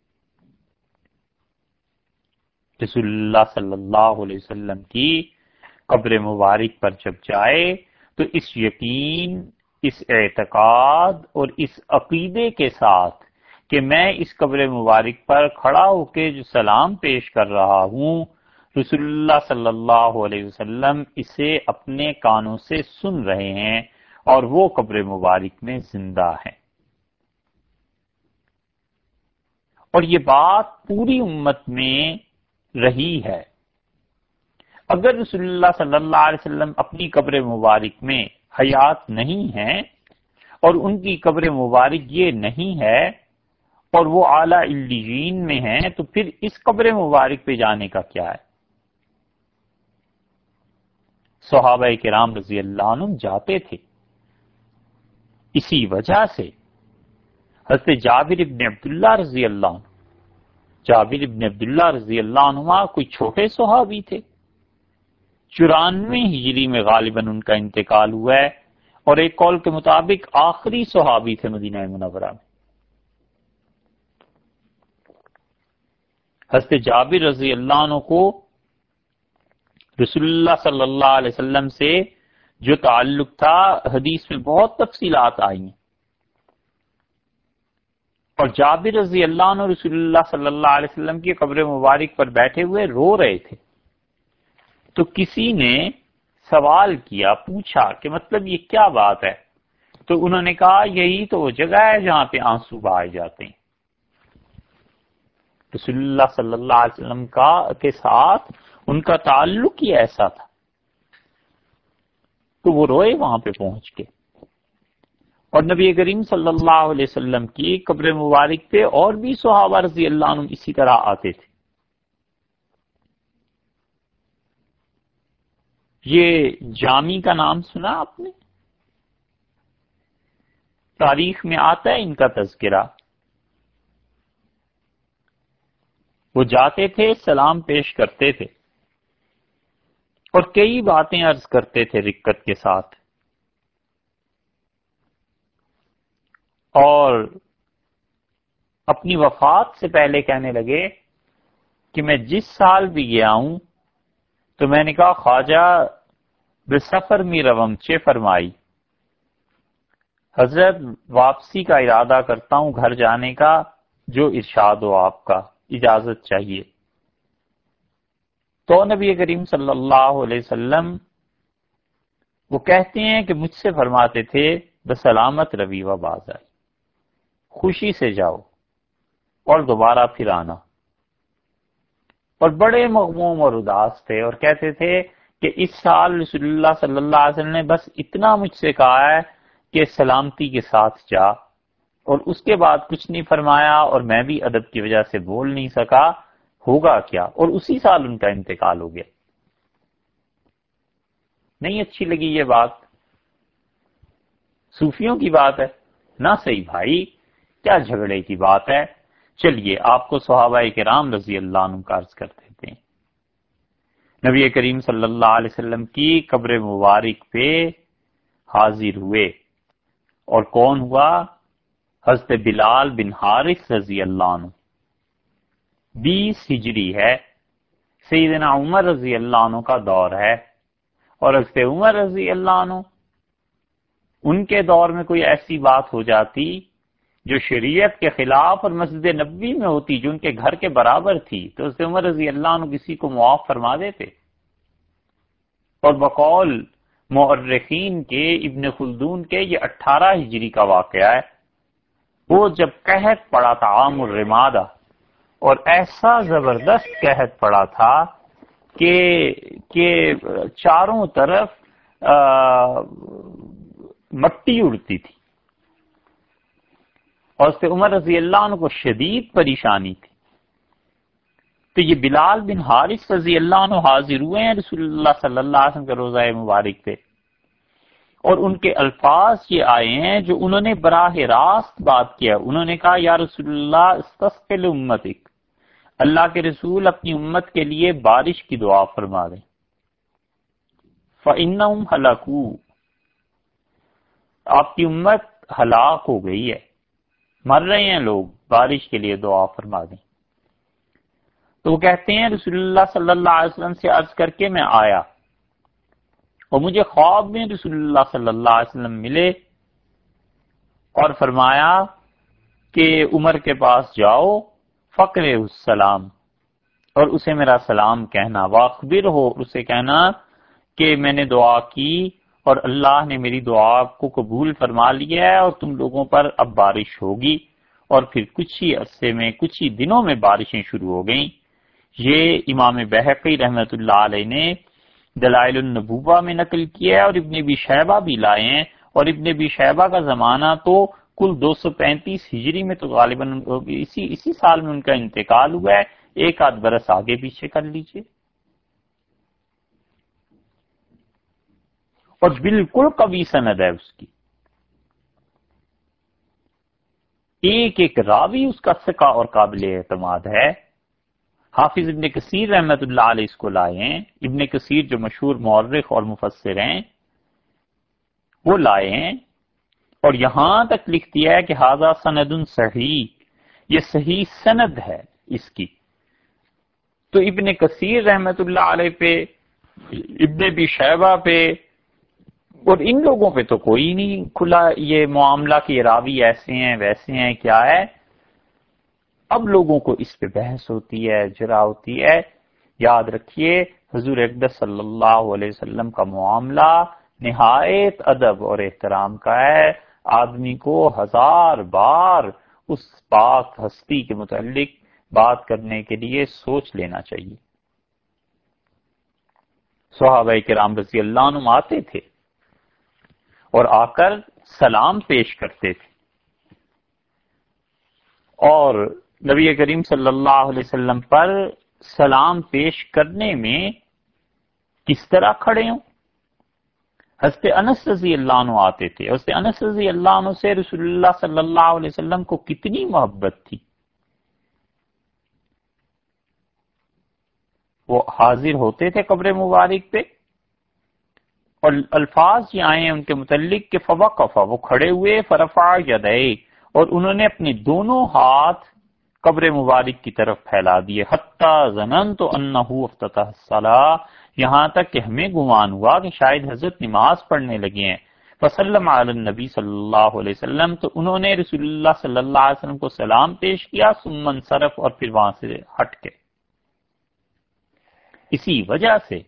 رسول اللہ صلی اللہ علیہ وسلم کی قبر مبارک پر جب جائے تو اس یقین، اس اعتقاد اور اس عقیدے کے ساتھ کہ میں اس قبر مبارک پر کھڑا ہو کے جو سلام پیش کر رہا ہوں، رسول اللہ صلی اللہ علیہ وسلم اسے اپنے کانوں سے سن رہے ہیں اور وہ قبر مبارک میں زندہ ہیں۔ اور یہ بات پوری امت میں رہی ہے۔ اگر رسول اللہ صلی اللہ علیہ وسلم اپنی قبر مبارک میں حیات نہیں ہے اور ان کی قبر مبارک یہ نہیں ہے اور وہ اعلیٰ علیین میں ہیں، تو پھر اس قبر مبارک پہ جانے کا کیا ہے؟ صحابہ کرام رضی اللہ عنہم جاتے تھے۔ اسی وجہ سے حضرت جابر ابن عبداللہ رضی اللہ عنہ جابر ابن عبداللہ رضی اللہ عنہما کوئی چھوٹے صحابی تھے، چورانوے ہجری میں غالباً ان کا انتقال ہوا ہے، اور ایک قول کے مطابق آخری صحابی تھے مدینہ منورہ میں۔ حضرت جابر رضی اللہ عنہ کو رسول اللہ صلی اللہ علیہ وسلم سے جو تعلق تھا حدیث میں بہت تفصیلات آئی ہیں، اور جابر رضی اللہ عنہ رسول اللہ صلی اللہ علیہ وسلم کی قبر مبارک پر بیٹھے ہوئے رو رہے تھے، تو کسی نے سوال کیا، پوچھا کہ مطلب یہ کیا بات ہے؟ تو انہوں نے کہا یہی تو وہ جگہ ہے جہاں پہ آنسو بہائے جاتے ہیں۔ رسول اللہ صلی اللہ علیہ وسلم کا کے ساتھ ان کا تعلق ہی ایسا تھا، تو وہ روئے وہاں پہ پہنچ کے، اور نبی کریم صلی اللہ علیہ وسلم کی قبر مبارک پہ اور بھی صحابہ رضی اللہ عنہم اسی طرح آتے تھے۔ یہ جامی کا نام سنا آپ نے؟ تاریخ میں آتا ہے ان کا تذکرہ۔ وہ جاتے تھے، سلام پیش کرتے تھے اور کئی باتیں عرض کرتے تھے رقت کے ساتھ، اور اپنی وفات سے پہلے کہنے لگے کہ میں جس سال بھی گیا ہوں تو میں نے کہا خواجہ بسفر می روم چے فرمائی، حضرت واپسی کا ارادہ کرتا ہوں گھر جانے کا، جو ارشاد ہو آپ کا، اجازت چاہیے۔ تو نبی کریم صلی اللہ علیہ وسلم وہ کہتے ہیں کہ مجھ سے فرماتے تھے بسلامت روی و باز آئی، خوشی سے جاؤ اور دوبارہ پھر آنا، اور بڑے مغموم اور اداس تھے اور کہتے تھے کہ اس سال رسول اللہ صلی اللہ علیہ وسلم نے بس اتنا مجھ سے کہا ہے کہ سلامتی کے ساتھ جا، اور اس کے بعد کچھ نہیں فرمایا، اور میں بھی ادب کی وجہ سے بول نہیں سکا، ہوگا کیا، اور اسی سال ان کا انتقال ہو گیا۔ نہیں اچھی لگی یہ بات؟ صوفیوں کی بات ہے نہ، صحیح بھائی، کیا جھگڑے کی بات ہے؟ چلیے آپ کو صحابہ کرام رضی اللہ عنہ کا عرض کر دیتے ہیں۔ نبی کریم صلی اللہ علیہ وسلم کی قبر مبارک پہ حاضر ہوئے، اور کون ہوا؟ حضرت بلال بن حارث رضی اللہ عنہ۔ بیس ہجری ہے، سیدنا عمر رضی اللہ عنہ کا دور ہے، اور حضرت عمر رضی اللہ عنہ ان کے دور میں کوئی ایسی بات ہو جاتی جو شریعت کے خلاف اور مسجد نبوی میں ہوتی جو ان کے گھر کے برابر تھی، تو حضرت عمر رضی اللہ عنہ کسی کو معاف فرما دیتے۔ اور بقول مورخین کے ابن خلدون کے یہ اٹھارہ ہجری کا واقعہ ہے، وہ جب قحط پڑا تھا عام الرمادہ، اور ایسا زبردست قحط پڑا تھا کہ کہ چاروں طرف مٹی اڑتی تھی، اور اس سے عمر رضی اللہ عنہ کو شدید پریشانی تھی۔ تو یہ بلال بن حارث رضی اللہ عنہ حاضر ہوئے ہیں رسول اللہ صلی اللہ علیہ وسلم کے روضہ مبارک پہ، اور ان کے الفاظ یہ آئے ہیں جو انہوں نے براہ راست بات کیا۔ انہوں نے کہا یا رسول اللہ استسق لامتک، اللہ کے رسول اپنی امت کے لیے بارش کی دعا فرما دیں، فإنہم ہلکوا، آپ کی امت ہلاک ہو گئی ہے، مر رہے ہیں لوگ، بارش کے لیے دعا فرما دیں۔ تو وہ کہتے ہیں رسول اللہ صلی اللہ علیہ وسلم سے عرض کر کے میں آیا، اور مجھے خواب میں رسول اللہ صلی اللہ علیہ وسلم ملے اور فرمایا کہ عمر کے پاس جاؤ، فقرہ السلام، اور اسے میرا سلام کہنا، واخبر ہو، اسے کہنا کہ میں نے دعا کی اور اللہ نے میری دعا کو قبول فرما لیا ہے، اور تم لوگوں پر اب بارش ہوگی۔ اور پھر کچھ ہی عرصے میں، کچھ ہی دنوں میں بارشیں شروع ہو گئیں۔ یہ امام بہقی رحمۃ اللہ علیہ نے دلائل النبوہ میں نقل کیا ہے، اور ابن ابی شیبہ بھی لائے ہیں، اور ابن ابی شیبہ کا زمانہ تو کل دو سو پینتیس ہجری میں، تو غالباً اسی اسی سال میں ان کا انتقال ہوا ہے، ایک آدھ برس آگے پیچھے کر لیجئے۔ اور بالکل قوی سند ہے اس کی، ایک ایک راوی اس کا ثقہ اور قابل اعتماد ہے۔ حافظ ابن کثیر رحمت اللہ علیہ اس کو لائے ہیں، ابن کثیر جو مشہور مورخ اور مفسر ہیں وہ لائے ہیں، اور یہاں تک لکھ دیا ہے کہ ھذا سند صحیح، یہ صحیح سند ہے اس کی۔ تو ابن کثیر رحمت اللہ علیہ پہ، ابن ابی شیبہ پہ، اور ان لوگوں پہ تو کوئی نہیں کھلا یہ معاملہ کہ یہ راوی ایسے ہیں ویسے ہیں کیا ہے۔ اب لوگوں کو اس پہ بحث ہوتی ہے، جرا ہوتی ہے۔ یاد رکھیے حضور اقدس صلی اللہ علیہ وسلم کا معاملہ نہایت ادب اور احترام کا ہے، آدمی کو ہزار بار اس پاک ہستی کے متعلق بات کرنے کے لیے سوچ لینا چاہیے۔ صحابہ کرام رضی اللہ عنہم آتے تھے اور آ کر سلام پیش کرتے تھے، اور نبی کریم صلی اللہ علیہ وسلم پر سلام پیش کرنے میں کس طرح کھڑے ہوں۔ حضرت انس رضی اللہ عنہ آتے تھے، حضرت انس رضی اللہ عنہ سے رسول اللہ صلی اللہ علیہ وسلم کو کتنی محبت تھی۔ وہ حاضر ہوتے تھے قبر مبارک پہ، اور الفاظ یہ آئے ہیں ان کے متعلق کہ فوقفا، وہ کھڑے ہوئے، فرفع یدیہ، اور انہوں نے اپنے دونوں ہاتھ قبر مبارک کی طرف پھیلا دیے، حتی ظننت انہ افتتح الصلاۃ، یہاں تک کہ ہمیں گمان ہوا کہ شاید حضرت نماز پڑھنے لگے ہیں۔ فسلم علی النبی صلی اللہ علیہ وسلم، تو انہوں نے رسول اللہ صلی اللہ علیہ وسلم کو سلام پیش کیا، ثم انصرف، اور پھر وہاں سے ہٹ کے۔ اسی وجہ سے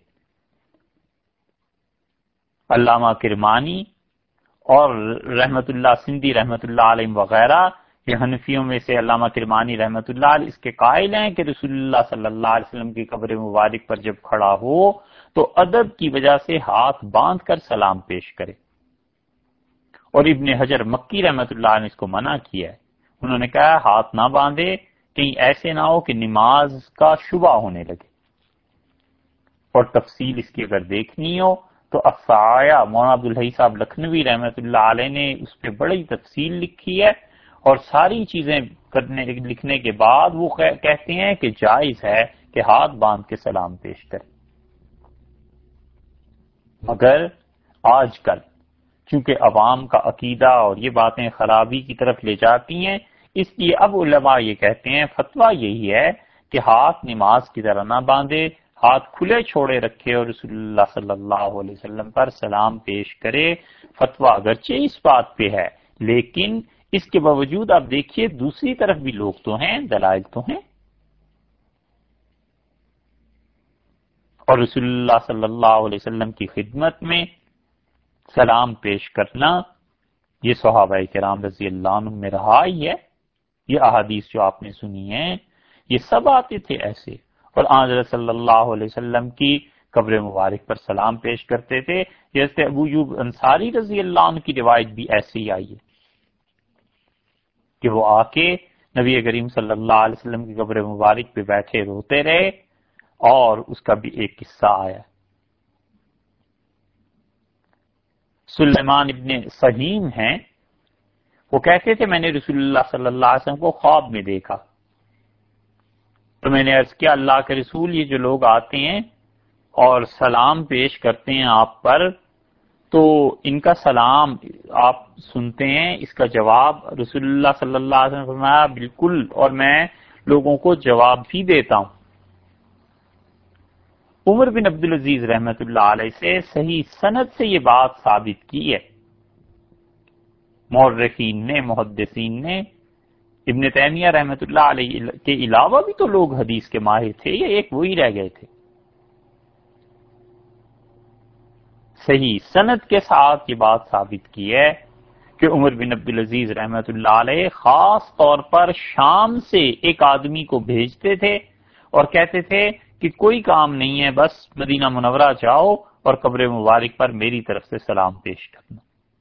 علامہ کرمانی اور رحمت اللہ سندھی رحمت اللہ علیہ وغیرہ، یہ حنفیوں میں سے علامہ کرمانی رحمت اللہ علیہ اس کے قائل ہیں کہ رسول اللہ صلی اللہ علیہ وسلم کی قبر مبارک پر جب کھڑا ہو تو ادب کی وجہ سے ہاتھ باندھ کر سلام پیش کرے، اور ابن حجر مکی رحمت اللہ نے اس کو منع کیا ہے۔ انہوں نے کہا ہاتھ نہ باندھے، کہیں ایسے نہ ہو کہ نماز کا شبہ ہونے لگے۔ اور تفصیل اس کی اگر دیکھنی ہو تو السعایا، مولانا عبدالحی صاحب لکھنوی رحمت اللہ علیہ نے اس پہ بڑی تفصیل لکھی ہے، اور ساری چیزیں کرنے لکھنے کے بعد وہ کہتے ہیں کہ جائز ہے کہ ہاتھ باندھ کے سلام پیش کرے، مگر آج کل چونکہ عوام کا عقیدہ اور یہ باتیں خرابی کی طرف لے جاتی ہیں، اس لیے اب علماء یہ کہتے ہیں، فتویٰ یہی ہے کہ ہاتھ نماز کی طرح نہ باندھے، ہاتھ کھلے چھوڑے رکھے اور رسول اللہ صلی اللہ علیہ وسلم پر سلام پیش کرے۔ فتویٰ اگرچہ اس بات پہ ہے، لیکن اس کے باوجود آپ دیکھیے دوسری طرف بھی لوگ تو ہیں، دلائل تو ہیں، اور رسول اللہ صلی اللہ علیہ وسلم کی خدمت میں سلام پیش کرنا یہ صحابہ کرام رضی اللہ عنہ میں رہا ہی ہے۔ یہ احادیث جو آپ نے سنی ہیں یہ سب آتے تھے ایسے، اور آن حضرت صلی اللہ علیہ وسلم کی قبر مبارک پر سلام پیش کرتے تھے۔ جیسے ابو ایوب انصاری رضی اللہ عنہ کی روایت بھی ایسے ہی آئی ہے کہ وہ آ کے نبی کریم صلی اللہ علیہ وسلم کی قبر مبارک پہ بیٹھے روتے رہے، اور اس کا بھی ایک قصہ آیا۔ سلیمان ابن سہیم ہیں، وہ کہتے تھے میں نے رسول اللہ صلی اللہ علیہ وسلم کو خواب میں دیکھا، تو میں نے عرض کیا اللہ کے رسول یہ جو لوگ آتے ہیں اور سلام پیش کرتے ہیں آپ پر، تو ان کا سلام آپ سنتے ہیں، اس کا جواب رسول اللہ صلی اللہ علیہ وسلم نے فرمایا بالکل، اور میں لوگوں کو جواب بھی دیتا ہوں۔ عمر بن عبدالعزیز رحمت اللہ علیہ سے صحیح سند سے یہ بات ثابت کی ہے، مورخین نے، محدثین نے، ابن تیمیہ رحمت اللہ علیہ کے علاوہ بھی تو لوگ حدیث کے ماہر تھے، یا ایک وہی رہ گئے تھے؟ صحیح سند کے ساتھ یہ بات ثابت کی ہے کہ عمر بن عبدالعزیز رحمت اللہ علیہ خاص طور پر شام سے ایک آدمی کو بھیجتے تھے اور کہتے تھے کہ کوئی کام نہیں ہے، بس مدینہ منورہ جاؤ اور قبر مبارک پر میری طرف سے سلام پیش کرنا۔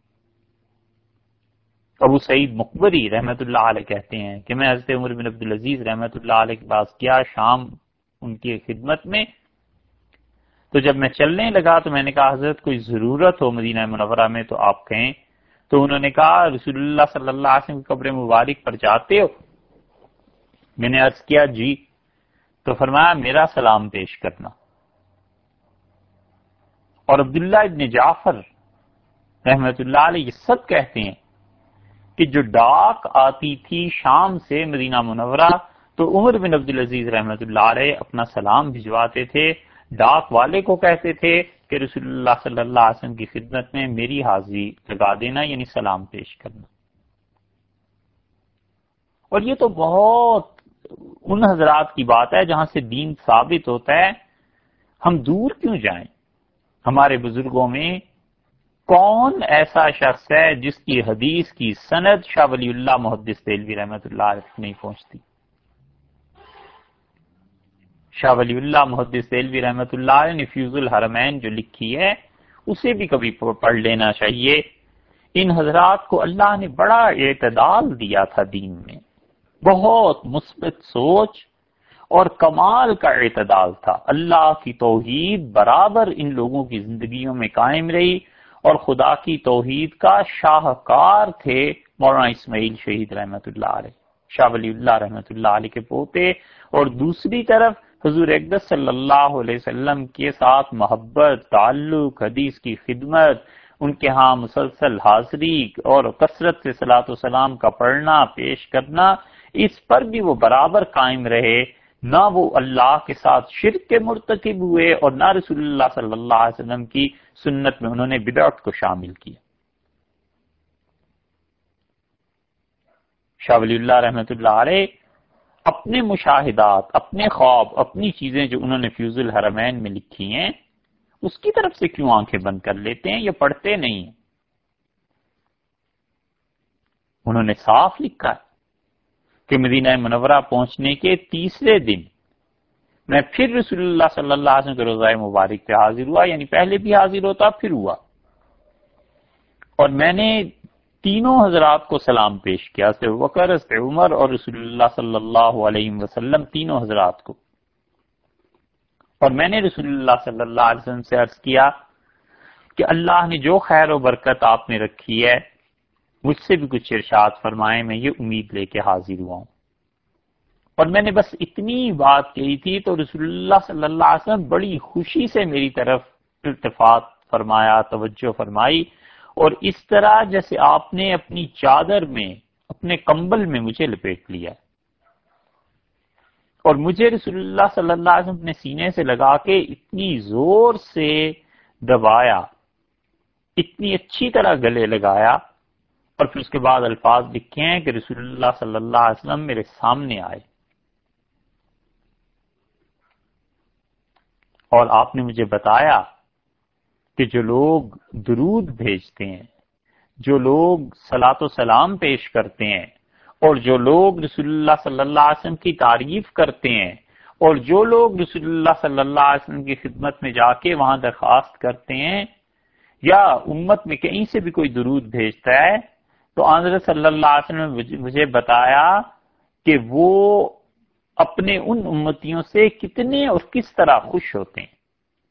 ابو سعید مقبری رحمت اللہ علیہ کہتے ہیں کہ میں حضرت عمر بن عبدالعزیز رحمت اللہ علیہ کے پاس گیا شام ان کی خدمت میں، تو جب میں چلنے لگا تو میں نے کہا حضرت کوئی ضرورت ہو مدینہ منورہ میں تو آپ کہیں، تو انہوں نے کہا رسول اللہ صلی اللہ علیہ وسلم کی قبر مبارک پر جاتے ہو؟ میں نے عرض کیا جی، تو فرمایا میرا سلام پیش کرنا۔ اور عبداللہ ابن جعفر رحمت اللہ علیہ یہ سب کہتے ہیں کہ جو ڈاک آتی تھی شام سے مدینہ منورہ تو عمر بن عبدالعزیز رحمت اللہ علیہ اپنا سلام بھجواتے تھے، ڈاک والے کو کہتے تھے کہ رسول اللہ صلی اللہ علیہ وسلم کی خدمت میں میری حاضری لگا دینا، یعنی سلام پیش کرنا۔ اور یہ تو بہت ان حضرات کی بات ہے جہاں سے دین ثابت ہوتا ہے، ہم دور کیوں جائیں؟ ہمارے بزرگوں میں کون ایسا شخص ہے جس کی حدیث کی سند شاہ ولی اللہ محدث دہلوی رحمت اللہ علیہ نہیں پہنچتی؟ شاہ ولی اللہ محدث دہلوی رحمت اللہ علیہ نے فیوز الحرمین جو لکھی ہے اسے بھی کبھی پڑھ لینا چاہیے۔ ان حضرات کو اللہ نے بڑا اعتدال دیا تھا دین میں، بہت مثبت سوچ اور کمال کا اعتدال تھا۔ اللہ کی توحید برابر ان لوگوں کی زندگیوں میں قائم رہی، اور خدا کی توحید کا شاہکار تھے مولانا اسماعیل شہید رحمت اللہ علیہ، شاہ ولی اللہ رحمت اللہ علیہ کے پوتے، اور دوسری طرف حضور اقدس صلی اللہ علیہ وسلم کے ساتھ محبت، تعلق، حدیث کی خدمت، ان کے ہاں مسلسل حاضری اور کثرت سے صلاۃ و سلام کا پڑھنا پیش کرنا، اس پر بھی وہ برابر قائم رہے، نہ وہ اللہ کے ساتھ شرک کے مرتکب ہوئے اور نہ رسول اللہ صلی اللہ علیہ وسلم کی سنت میں انہوں نے بدعت کو شامل کیا۔ شاہ ولی اللہ رحمۃ اللہ علیہ اپنے مشاہدات، اپنے خواب، اپنی چیزیں جو انہوں نے فیوز الحرمین میں لکھی ہیں، اس کی طرف سے کیوں آنکھیں بند کر لیتے ہیں؟ یہ پڑھتے نہیں ہیں۔ انہوں نے صاف لکھا ہے کہ مدینہ منورہ پہنچنے کے تیسرے دن میں پھر رسول اللہ صلی اللہ علیہ وسلم کے روضہ مبارک پہ حاضر ہوا، یعنی پہلے بھی حاضر ہوتا پھر ہوا، اور میں نے تینوں حضرات کو سلام پیش کیا، حضرت ابوبکر، حضرت عمر اور رسول اللہ صلی اللہ علیہ وسلم، تینوں حضرات کو، اور میں نے رسول اللہ صلی اللہ علیہ وسلم سے عرض کیا کہ اللہ نے جو خیر و برکت آپ نے رکھی ہے مجھ سے بھی کچھ ارشاد فرمائے، میں یہ امید لے کے حاضر ہوا ہوں۔ اور میں نے بس اتنی بات کہی تھی تو رسول اللہ صلی اللہ علیہ وسلم بڑی خوشی سے میری طرف التفات فرمایا، توجہ فرمائی، اور اس طرح جیسے آپ نے اپنی چادر میں، اپنے کمبل میں مجھے لپیٹ لیا، اور مجھے رسول اللہ صلی اللہ علیہ وسلم نے سینے سے لگا کے اتنی زور سے دبایا، اتنی اچھی طرح گلے لگایا، اور پھر اس کے بعد الفاظ لکھے ہیں کہ رسول اللہ صلی اللہ علیہ وسلم میرے سامنے آئے اور آپ نے مجھے بتایا کہ جو لوگ درود بھیجتے ہیں، جو لوگ صلاۃ و سلام پیش کرتے ہیں، اور جو لوگ رسول اللہ صلی اللہ علیہ وسلم کی تعریف کرتے ہیں، اور جو لوگ رسول اللہ صلی اللہ علیہ وسلم کی خدمت میں جا کے وہاں درخواست کرتے ہیں، یا امت میں کہیں سے بھی کوئی درود بھیجتا ہے، تو حضرت صلی اللہ علیہ وسلم نے مجھے بتایا کہ وہ اپنے ان امتیوں سے کتنے اور کس طرح خوش ہوتے ہیں۔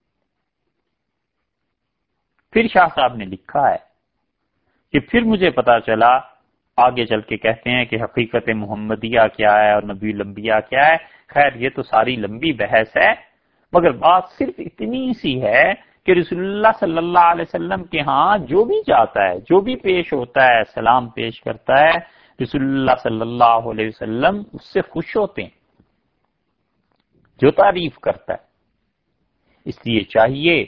پھر شاہ صاحب نے لکھا ہے کہ پھر مجھے پتا چلا، آگے چل کے کہتے ہیں کہ حقیقت محمدیہ کیا ہے اور نبی الانبیاء کیا ہے، خیر یہ تو ساری لمبی بحث ہے، مگر بات صرف اتنی سی ہے کہ رسول اللہ صلی اللہ علیہ وسلم کے ہاں جو بھی جاتا ہے، جو بھی پیش ہوتا ہے، سلام پیش کرتا ہے، رسول اللہ صلی اللہ علیہ وسلم اس سے خوش ہوتے ہیں، جو تعریف کرتا ہے۔ اس لیے چاہیے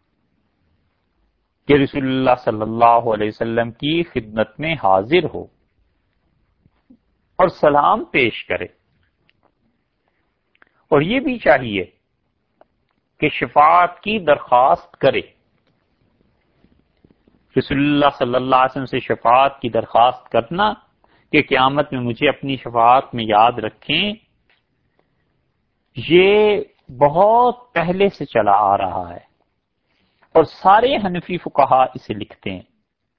کہ رسول اللہ صلی اللہ علیہ وسلم کی خدمت میں حاضر ہو اور سلام پیش کرے، اور یہ بھی چاہیے کہ شفاعت کی درخواست کرے، رسول اللہ صلی اللہ علیہ وسلم سے شفاعت کی درخواست کرنا کہ قیامت میں مجھے اپنی شفاعت میں یاد رکھیں، یہ بہت پہلے سے چلا آ رہا ہے، اور سارے حنفی فقہا اسے لکھتے ہیں،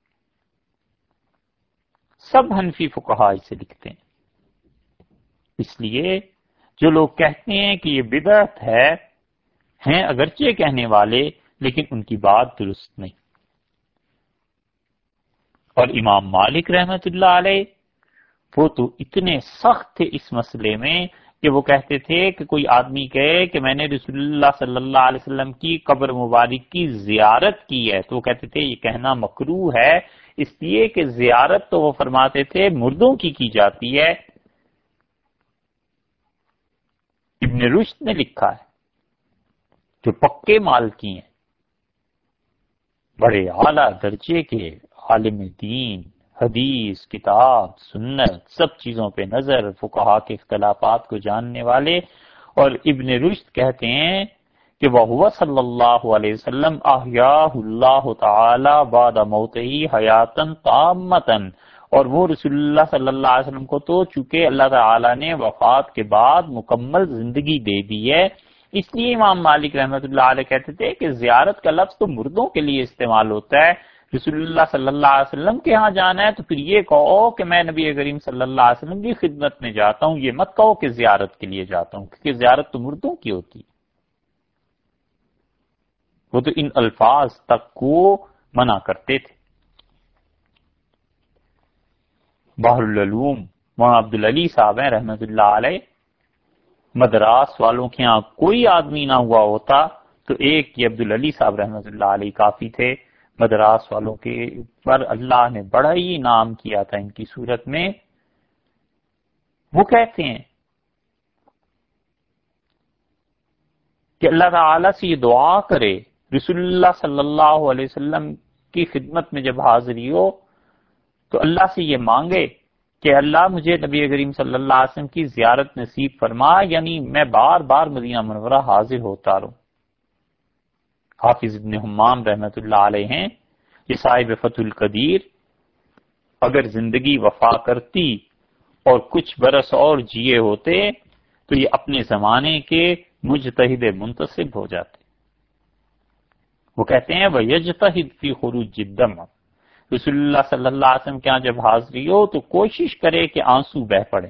سب حنفی فقہا اسے لکھتے ہیں۔ اس لیے جو لوگ کہتے ہیں کہ یہ بدعت ہے، ہیں اگرچہ کہنے والے، لیکن ان کی بات درست نہیں۔ اور امام مالک رحمت اللہ علیہ وہ تو اتنے سخت تھے اس مسئلے میں کہ وہ کہتے تھے کہ کوئی آدمی کہے کہ میں نے رسول اللہ صلی اللہ علیہ وسلم کی قبر مبارک کی زیارت کی ہے، تو وہ کہتے تھے یہ کہنا مکروہ ہے، اس لیے کہ زیارت تو وہ فرماتے تھے مردوں کی کی جاتی ہے۔ ابن رشد نے لکھا ہے، جو پکے مال کی ہیں، بڑے اعلیٰ درجے کے عالم دین، حدیث، کتاب، سنت، سب چیزوں پہ نظر، فقہا کے اختلافات کو جاننے والے، اور ابن رشد کہتے ہیں کہ وَهُوَ صلی اللہ علیہ وسلم احیاہ اللہ تعالی بعد موتہ حیاتاً تامتاً، اور وہ رسول اللہ صلی اللہ علیہ وسلم کو تو چونکہ اللہ تعالی نے وفات کے بعد مکمل زندگی دے دی ہے، اس لیے امام مالک رحمت اللہ علیہ کہتے تھے کہ زیارت کا لفظ تو مردوں کے لیے استعمال ہوتا ہے، رسول اللہ صلی اللہ علیہ وسلم کے ہاں جانا ہے تو پھر یہ کہو کہ میں نبی کریم صلی اللہ علیہ وسلم کی خدمت میں جاتا ہوں، یہ مت کہو کہ زیارت کے لیے جاتا ہوں، کیونکہ زیارت تو مردوں کی ہوتی ہے۔ وہ تو ان الفاظ تک کو منع کرتے تھے۔ بحر العلوم مولانا عبدالعلی صاحب ہیں رحمت اللہ علیہ، مدراس والوں کے ہاں کوئی آدمی نہ ہوا ہوتا تو ایک یہ عبدالعلی صاحب رحمۃ اللہ علیہ کافی تھے۔ مدراس والوں کے پر اللہ نے بڑا ہی انعام کیا تھا ان کی صورت میں۔ وہ کہتے ہیں کہ اللہ تعالیٰ سے یہ دعا کرے، رسول اللہ صلی اللہ علیہ وسلم کی خدمت میں جب حاضری ہو تو اللہ سے یہ مانگے کہ اللہ مجھے نبی کریم صلی اللہ علیہ وسلم کی زیارت نصیب فرما، یعنی میں بار بار مدینہ منورہ حاضر ہوتا رہوں۔ حافظ ابن حمام رحمت اللہ علیہ ہیں، یہ صاحب فتح القدیر، اگر زندگی وفا کرتی اور کچھ برس اور جیے ہوتے تو یہ اپنے زمانے کے مجتہد منتصب ہو جاتے۔ وہ کہتے ہیں وَيَجْتَهِدْ فِي خُرُوجِ الدَّمْعِ، رسول اللہ صلی اللہ علیہ وسلم کے ہاں جب حاضری ہو تو کوشش کرے کہ آنسو بہ پڑے،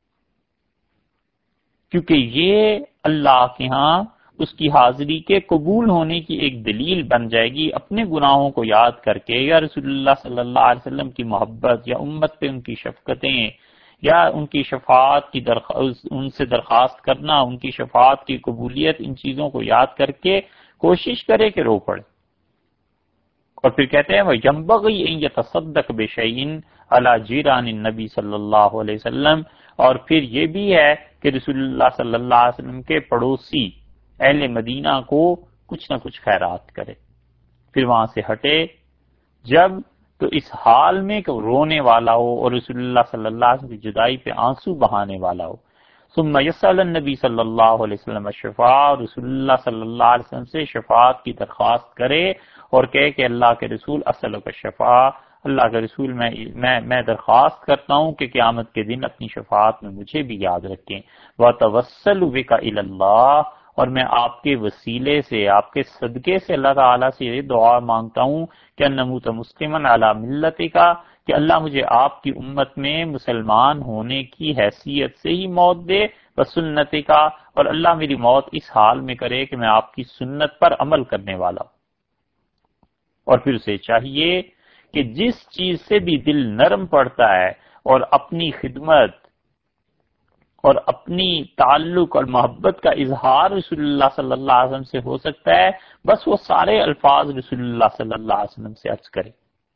کیونکہ یہ اللہ کے ہاں اس کی حاضری کے قبول ہونے کی ایک دلیل بن جائے گی۔ اپنے گناہوں کو یاد کر کے یا رسول اللہ صلی اللہ علیہ وسلم کی محبت یا امت پہ ان کی شفقتیں یا ان کی شفاعت کی درخواست، ان سے درخواست کرنا، ان کی شفاعت کی قبولیت، ان چیزوں کو یاد کر کے کوشش کرے کہ رو پڑے۔ اور پھر کہتے ہیں وَيَنبَغِي أَن يَتَصَدَّقَ بِشَيْءٍ عَلَى جِيرَانِ النَّبِي صلی اللہ علیہ وسلم، اور پھر یہ بھی ہے کہ رسول اللہ صلی اللہ علیہ وسلم کے پڑوسی اہل مدینہ کو کچھ نہ کچھ خیرات کرے۔ پھر وہاں سے ہٹے جب تو اس حال میں کہ رونے والا ہو اور رسول اللہ صلی اللہ علیہ وسلم کی جدائی پہ آنسو بہانے والا ہو۔ ثم یسأل النبی صلی اللہ علیہ وسلم الشفاعہ، رسول اللہ صلی اللہ علیہ وسلم سے شفاعت کی درخواست کرے اور کہے کہ اللہ کے رسول اسألک الشفاعہ، اللہ کے رسول میں میں میں درخواست کرتا ہوں کہ قیامت کے دن اپنی شفاعت میں مجھے بھی یاد رکھیں۔ وَأَتَوَسَّلُ بِكَ إِلَى اللَّهِ، اور میں آپ کے وسیلے سے، آپ کے صدقے سے اللہ تعالیٰ سے یہ دعا مانگتا ہوں کہ انموت مسلمن علی ملتک، کہ اللہ مجھے آپ کی امت میں مسلمان ہونے کی حیثیت سے ہی موت دے، وسنتک، اور اللہ میری موت اس حال میں کرے کہ میں آپ کی سنت پر عمل کرنے والا ہوں۔ اور پھر اسے چاہیے کہ جس چیز سے بھی دل نرم پڑتا ہے اور اپنی خدمت اور اپنی تعلق اور محبت کا اظہار رسول اللہ صلی اللہ علیہ وسلم سے ہو سکتا ہے، بس وہ سارے الفاظ رسول اللہ صلی اللہ علیہ وسلم سے عرض کرے۔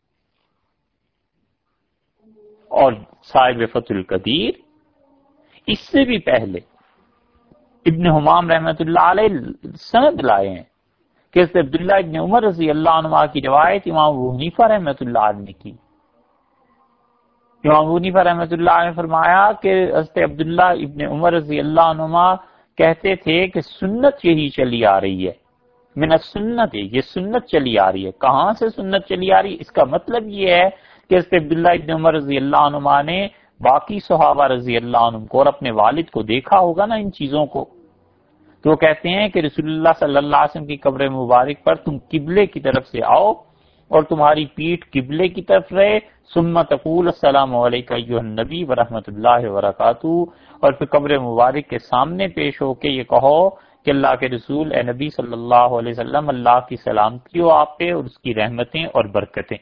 اور صاحب فتح القدیر اس سے بھی پہلے ابن حمام رحمت اللہ علیہ سند لائے ہیں کہ حضرت عبداللہ ابن عمر رضی اللہ عنہ کی روایت امام ابو حنیفہ رحمت اللہ علیہ نے کی۔ امام ابو حنیفہ رحمۃ اللہ نے فرمایا کہ حضرت عبداللہ ابن عمر رضی اللہ عنہما کہتے تھے کہ سنت یہی چلی آ رہی ہے، من السنت، یہ سنت چلی آ رہی ہے۔ کہاں سے سنت چلی آ رہی ہے؟ اس کا مطلب یہ ہے کہ حضرت عبداللہ ابن عمر رضی اللہ عنہما نے باقی صحابہ رضی اللہ عنہم کو اور اپنے والد کو دیکھا ہوگا نا ان چیزوں کو، تو وہ کہتے ہیں کہ رسول اللہ صلی اللہ علیہ وسلم کی قبر مبارک پر تم قبلے کی طرف سے آؤ اور تمہاری پیٹھ قبلے کی طرف رہے، ثم تقول السلام علیکم ایھا النبی ورحمۃ اللہ وبرکاتہ، اور پھر قبر مبارک کے سامنے پیش ہو کے یہ کہو کہ اللہ کے رسول اے نبی صلی اللہ علیہ وسلم، اللہ کی سلامتی ہو آپ پہ اور اس کی رحمتیں اور برکتیں۔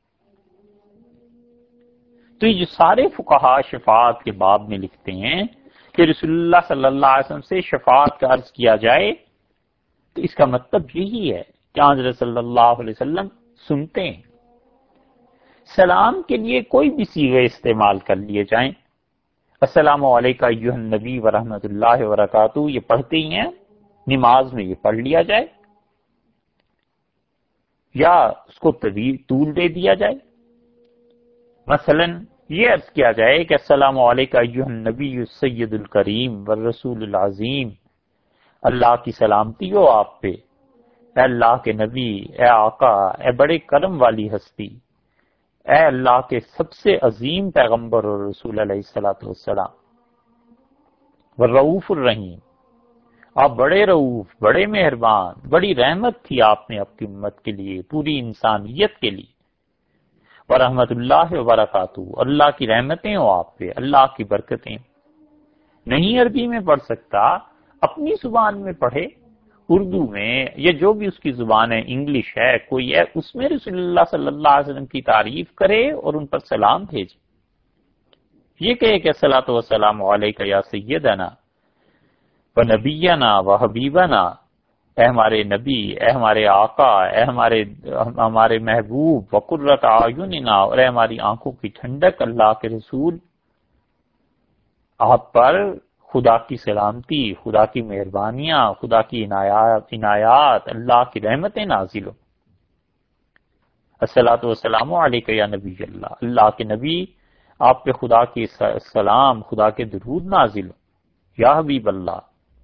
تو یہ جو سارے فقہا شفاعت کے باب میں لکھتے ہیں کہ رسول اللہ صلی اللہ علیہ وسلم سے شفاعت کا عرض کیا جائے، تو اس کا مطلب یہی ہے کہ حضرت صلی اللہ علیہ وسلم سنتے ہیں۔ سلام کے لیے کوئی بھی صیغے استعمال کر لیے جائیں، السلام علیکم ایھا النبی ورحمۃ اللہ وبرکاتہ، یہ پڑھتے ہی ہیں، نماز میں یہ پڑھ لیا جائے یا اس کو طول دے دیا جائے۔ مثلا یہ عرض کیا جائے کہ السلام علیکم ایھا النبی السید الکریم والرسول العظیم، اللہ کی سلامتی ہو آپ پہ، اے اللہ کے نبی، اے آقا، اے بڑے کرم والی ہستی، اے اللہ کے سب سے عظیم پیغمبر اور رسول علیہ الصلوۃ والسلام، والرؤوف الرحیم، آپ بڑے رؤوف، بڑے مہربان، بڑی رحمت تھی آپ نے اپنی امت کے لیے، پوری انسانیت کے لیے، ورحمۃ اللہ وبرکاتہ، اللہ کی رحمتیں ہو آپ پہ، اللہ کی برکتیں۔ نہیں عربی میں پڑھ سکتا، اپنی زبان میں پڑھے، اردو میں یا جو بھی اس کی زبان ہے، انگلش ہے کوئی ہے، اس میں رسول اللہ صلی اللہ علیہ وسلم کی تعریف کرے اور ان پر سلام بھیجے۔ یہ کہے کہ الصلاۃ والسلام علیک یا سیدنا، و نبینا و حبیبنا، اے ہمارے نبی، اے ہمارے آقا، اے ہمارے ہمارے محبوب، و قرۃ اعیننا، اور اے ہماری آنکھوں کی ٹھنڈک اللہ کے رسول، آپ پر خدا کی سلامتی، خدا کی مہربانیاں، خدا کی عنایات عنایات اللہ کی رحمتیں نازل ہو۔ الصلاۃ والسلام علیک یا نبی اللہ، اللہ کے نبی آپ پہ خدا کی سلام، خدا کے درود نازل ہو یا حبیب اللہ۔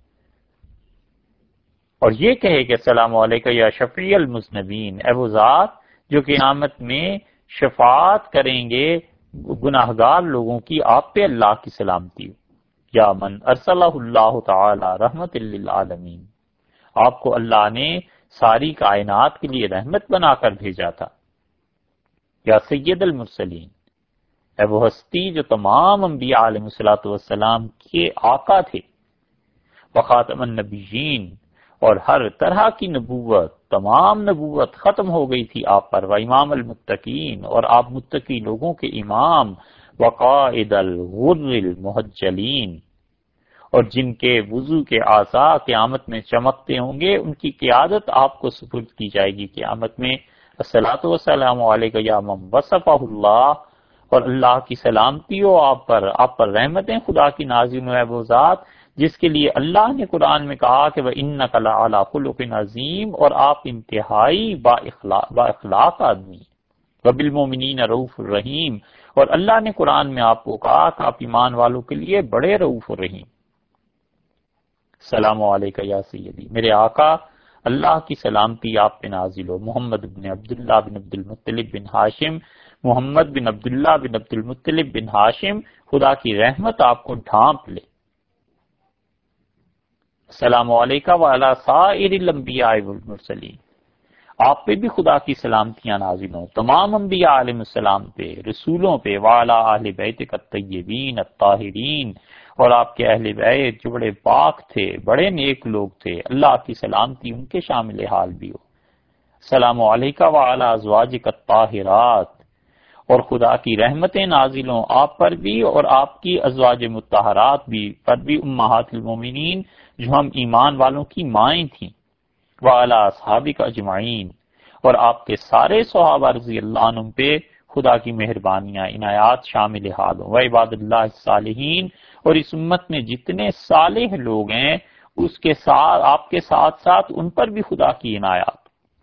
اور یہ کہے کہ السلام علیکم یا شفیع المذنبین، اے وہ ذات جو قیامت میں شفاعت کریں گے گناہگار لوگوں کی، آپ پہ اللہ کی سلامتی ہو۔ یا من ارسلہ اللہ تعالی رحمت للعالمین، آپ کو اللہ نے ساری کائنات کے لیے رحمت بنا کر بھیجا تھا۔ یا سید المرسلین، اے وہ ہستی جو تمام انبیاء علیہ الصلوۃ والسلام کے آقا تھے۔ وخاتم النبیین، اور ہر طرح کی نبوت، تمام نبوت ختم ہو گئی تھی آپ پر۔ و امام المتقین، اور آپ متقی لوگوں کے امام۔ وقائد الغر المحجلین، اور جن کے وضو کے اعضاء قیامت میں چمکتے ہوں گے، ان کی قیادت آپ کو سپرد کی جائے گی قیامت میں۔ الصلاۃ والسلام علیک یا من وصفہ اللہ، اور اللہ کی سلامتی ہو آپ پر، آپ پر رحمتیں خدا کی نازل ہوئے، وہ ذات جس کے لیے اللہ نے قرآن میں کہا کہ وَإِنَّكَ لَعَلَىٰ خُلُقٍ عَظِيمٍ، اور آپ انتہائی با اخلاق, با اخلاق آدمی۔ وَبِالْمُؤْمِنِينَ رَءُوفٌ رَحِيمٌ، اور اللہ نے قرآن میں آپ کو کہا کہ آپ ایمان والوں کے لیے بڑے رؤوف و رحیم۔ السلام علیکہ یا سیدی، میرے آقا اللہ کی سلامتی آپ پہ نازل ہو۔ محمد بن عبداللہ بن عبد المطلب بن ہاشم، محمد بن عبداللہ بن عبد المطلب بن ہاشم، خدا کی رحمت آپ کو ڈھانپ لے۔ السلام علیکہ وعلی سائر الانبیاء والمرسلین، آپ پہ بھی خدا کی سلامتیاں نازل ہوں، تمام انبیاء علیہ السلام پہ، رسولوں پہ، وعلی اہل بیتک الطیبین الطاہرین، اور آپ کے اہل بیت جو بڑے پاک تھے، بڑے نیک لوگ تھے، اللہ کی سلامتی ان کے شامل حال بھی ہو۔ السلام علیکہ وعلی ازواجک الطاہرات، اور خدا کی رحمتیں نازل ہوں آپ پر بھی اور آپ کی ازواج مطہرات بھی پر بھی، امہات المومنین جو ہم ایمان والوں کی مائیں تھیں۔ وعلی اصحابک اجمعین، اور آپ کے سارے صحابہ رضی اللہ عنہم پہ خدا کی مہربانیاں عنایات شامل حال ہوں۔ وعباد اللہ الصالحین، اور اس امت میں جتنے صالح لوگ ہیں اس کے ساتھ آپ کے ساتھ ساتھ ان پر بھی خدا کی عنایات۔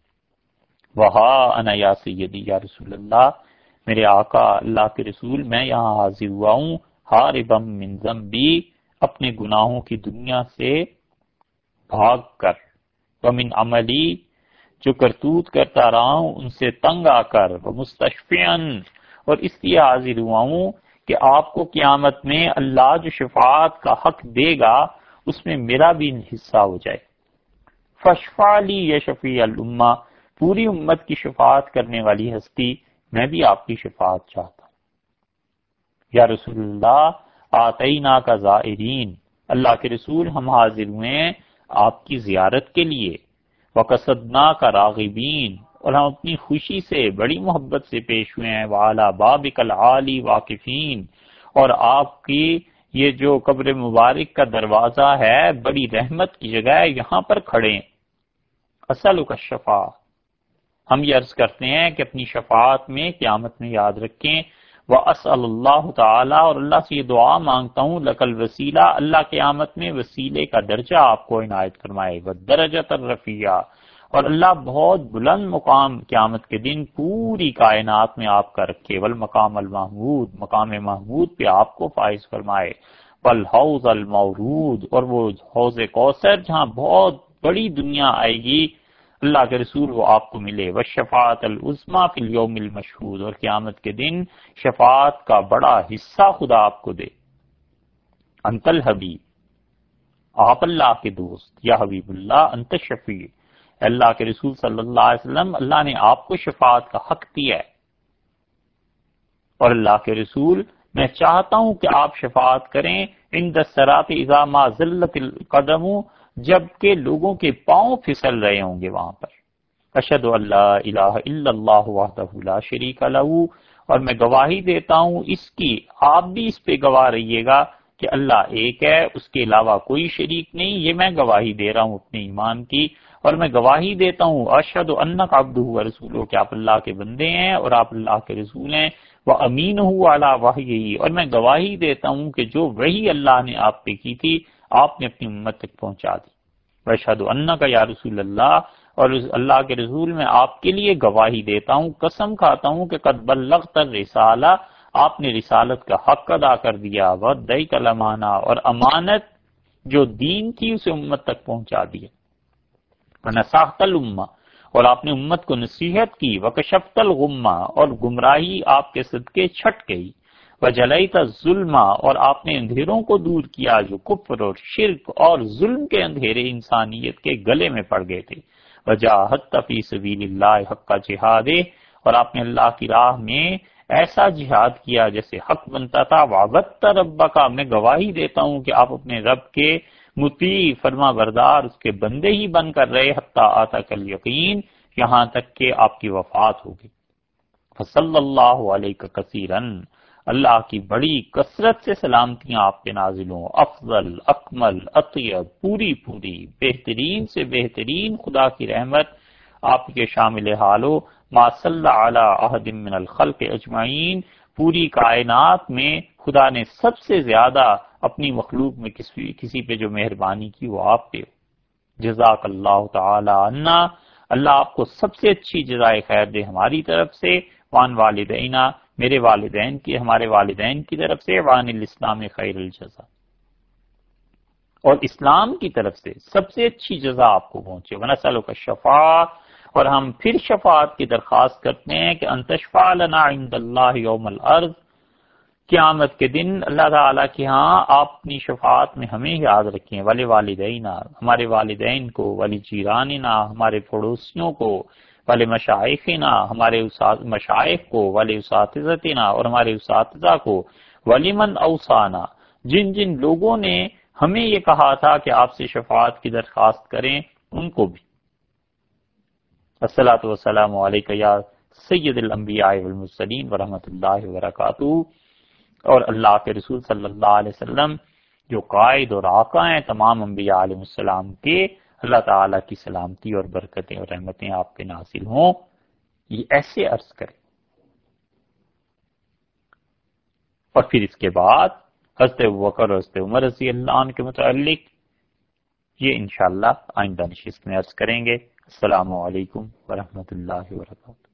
وہا انا یا سیدی یا رسول اللہ، میرے آقا اللہ کے رسول، میں یہاں حاضر ہوا ہوں، ہاربم من ذنبی، اپنے گناہوں کی دنیا سے بھاگ کر، ومن عملی، جو کرتوت کرتا رہا ہوں ان سے تنگ آ کر، ومستشفعن، اور اس لیے حاضر ہوا ہوں کہ آپ کو قیامت میں اللہ جو شفاعت کا حق دے گا اس میں میرا بھی حصہ ہو جائے۔ فشفع لی یا شفیع الامہ، پوری امت کی شفاعت کرنے والی ہستی، میں بھی آپ کی شفاعت چاہتا ہوں۔ یا رسول اللہ آتینا کا زائرین، اللہ کے رسول ہم حاضر ہوئے ہیں آپ کی زیارت کے لیے۔ وقصدنا کا راغبین، اور ہم اپنی خوشی سے بڑی محبت سے پیش ہوئے ہیں۔ وعلی بابک العالی واقفین، اور آپ کی یہ جو قبر مبارک کا دروازہ ہے بڑی رحمت کی جگہ ہے، یہاں پر کھڑے ہیں۔ اسألک الشفاعہ، ہم یہ عرض کرتے ہیں کہ اپنی شفاعت میں قیامت میں یاد رکھیں۔ وَأَسْأَلُ اللَّهُ تعالی، اور اللہ سے یہ دعا مانگتا ہوں، لَكَ الْوَسِيلَہ، اللہ قیامت میں وسیلے کا درجہ آپ کو عنایت فرمائے، وَالدَّرَجَةَ الرَّفِیعَہ، اور اللہ بہت بلند مقام قیامت کے دن پوری کائنات میں آپ کا رکھے، والمقام المحمود، مقام محمود پہ آپ کو فائز فرمائے، والحوض المورود، اور وہ حوض کوثر جہاں بہت بڑی دنیا آئے گی، اللہ کے رسول وہ آپ کو ملے۔ والشفاعۃ العظمیٰ فی الیوم المشہود، اور قیامت کے دن شفاعت کا بڑا حصہ خدا آپ کو دے۔ انت الحبیب، آپ اللہ کے دوست، یا حبیب اللہ انت الشفیع، اللہ کے رسول صلی اللہ علیہ وسلم، اللہ نے آپ کو شفاعت کا حق دیا ہے، اور اللہ کے رسول میں چاہتا ہوں کہ آپ شفاعت کریں عند الصراط اذا ما زلت القدم، جب کہ لوگوں کے پاؤں پھسل رہے ہوں گے وہاں پر۔ اشہد ان لا الہ الا اللہ وحدہ لا شریک لہ، اور میں گواہی دیتا ہوں اس کی، آپ بھی اس پہ گواہ رہیے گا، کہ اللہ ایک ہے، اس کے علاوہ کوئی شریک نہیں، یہ میں گواہی دے رہا ہوں اپنے ایمان کی، اور میں گواہی دیتا ہوں اشہد انک عبدہ ورسولہ کہ آپ اللہ کے بندے ہیں اور آپ اللہ کے رسول ہیں، وامینہ علی وحیہ، اور میں گواہی دیتا ہوں کہ جو وحی اللہ نے آپ پہ کی تھی آپ نے اپنی امت تک پہنچا دی، واشہد انک یا رسول اللہ، اور اللہ کے رسول میں آپ کے لیے گواہی دیتا ہوں، قسم کھاتا ہوں کہ قد بلغت الرسالہ، آپ نے رسالت کا حق ادا کر دیا، وادیت الامانہ، اور امانت جو دین کی اسے امت تک پہنچا دیا، ونصحت الامہ، اور آپ نے امت کو نصیحت کی، وکشفت الغمہ، اور گمراہی آپ کے صدقے چھٹ گئی، وجلیت الظلمہ، اور آپ نے اندھیروں کو دور کیا جو کفر اور شرک اور ظلم کے اندھیرے انسانیت کے گلے میں پڑ گئے تھے، وجاہدت فی سبیل اللہ حق جہادہ، اور آپ نے اللہ کی راہ میں ایسا جہاد کیا جیسے حق بنتا تھا، وعبدت ربک، میں گواہی دیتا ہوں کہ آپ اپنے رب کے مطیع فرما بردار اس کے بندے ہی بن کر رہے، حتی آتاک الیقین، یہاں تک کہ آپ کی وفات ہوگی، فصلی اللہ علیہ کثیرا، اللہ کی بڑی کثرت سے سلامتیاں آپ پہ نازل ہوں، افضل اکمل اطیب، پوری پوری بہترین سے بہترین خدا کی رحمت آپ کے شامل حال ہو، ما صلی علی احد من الخلق اجمعین، پوری کائنات میں خدا نے سب سے زیادہ اپنی مخلوق میں کسی کسی پہ جو مہربانی کی وہ آپ پہ، جزاک اللہ تعالی عنا، اللہ آپ کو سب سے اچھی جزائے خیر دے ہماری طرف سے، وان والدینا، میرے والدین کی، ہمارے والدین کی طرف سے، وان الاسلام خیر الجزا، اور اسلام کی طرف سے سب سے اچھی جزا آپ کو پہنچے، ونسألک الشفاعۃ، اور ہم پھر شفاعت کی درخواست کرتے ہیں کہ ان تشفع لنا عند اللہ یوم الارض، قیامت کے دن اللہ تعالیٰ کے ہاں آپ اپنی شفاعت میں ہمیں یاد رکھیں، ولی والدینا، ہمارے والدین کو، ولی جیراننا، ہمارے پڑوسیوں کو، ولی مشائخنا، ہمارے مشائخ کو، ولی اساتذتنا، اور ہمارے اساتذہ کو، ولی من اوصانا، جن جن لوگوں نے ہمیں یہ کہا تھا کہ آپ سے شفاعت کی درخواست کریں ان کو بھی۔ الصلاۃ والسلام علیک یا سید الانبیاء والمرسلین ورحمۃ اللہ وبرکاتہ، اور اللہ کے رسول صلی اللہ علیہ وسلم جو قائد اور آقا ہیں تمام انبیاء علیہ السلام کے، اللہ تعالیٰ کی سلامتی اور برکتیں اور رحمتیں آپ پہ نازل ہوں، یہ ایسے عرض کریں، اور پھر اس کے بعد حضرت ابوبکر اور حضرت عمر رضی اللہ عنہ کے متعلق یہ انشاءاللہ آئندہ نشست میں عرض کریں گے۔ السلام علیکم ورحمۃ اللہ وبرکاتہ۔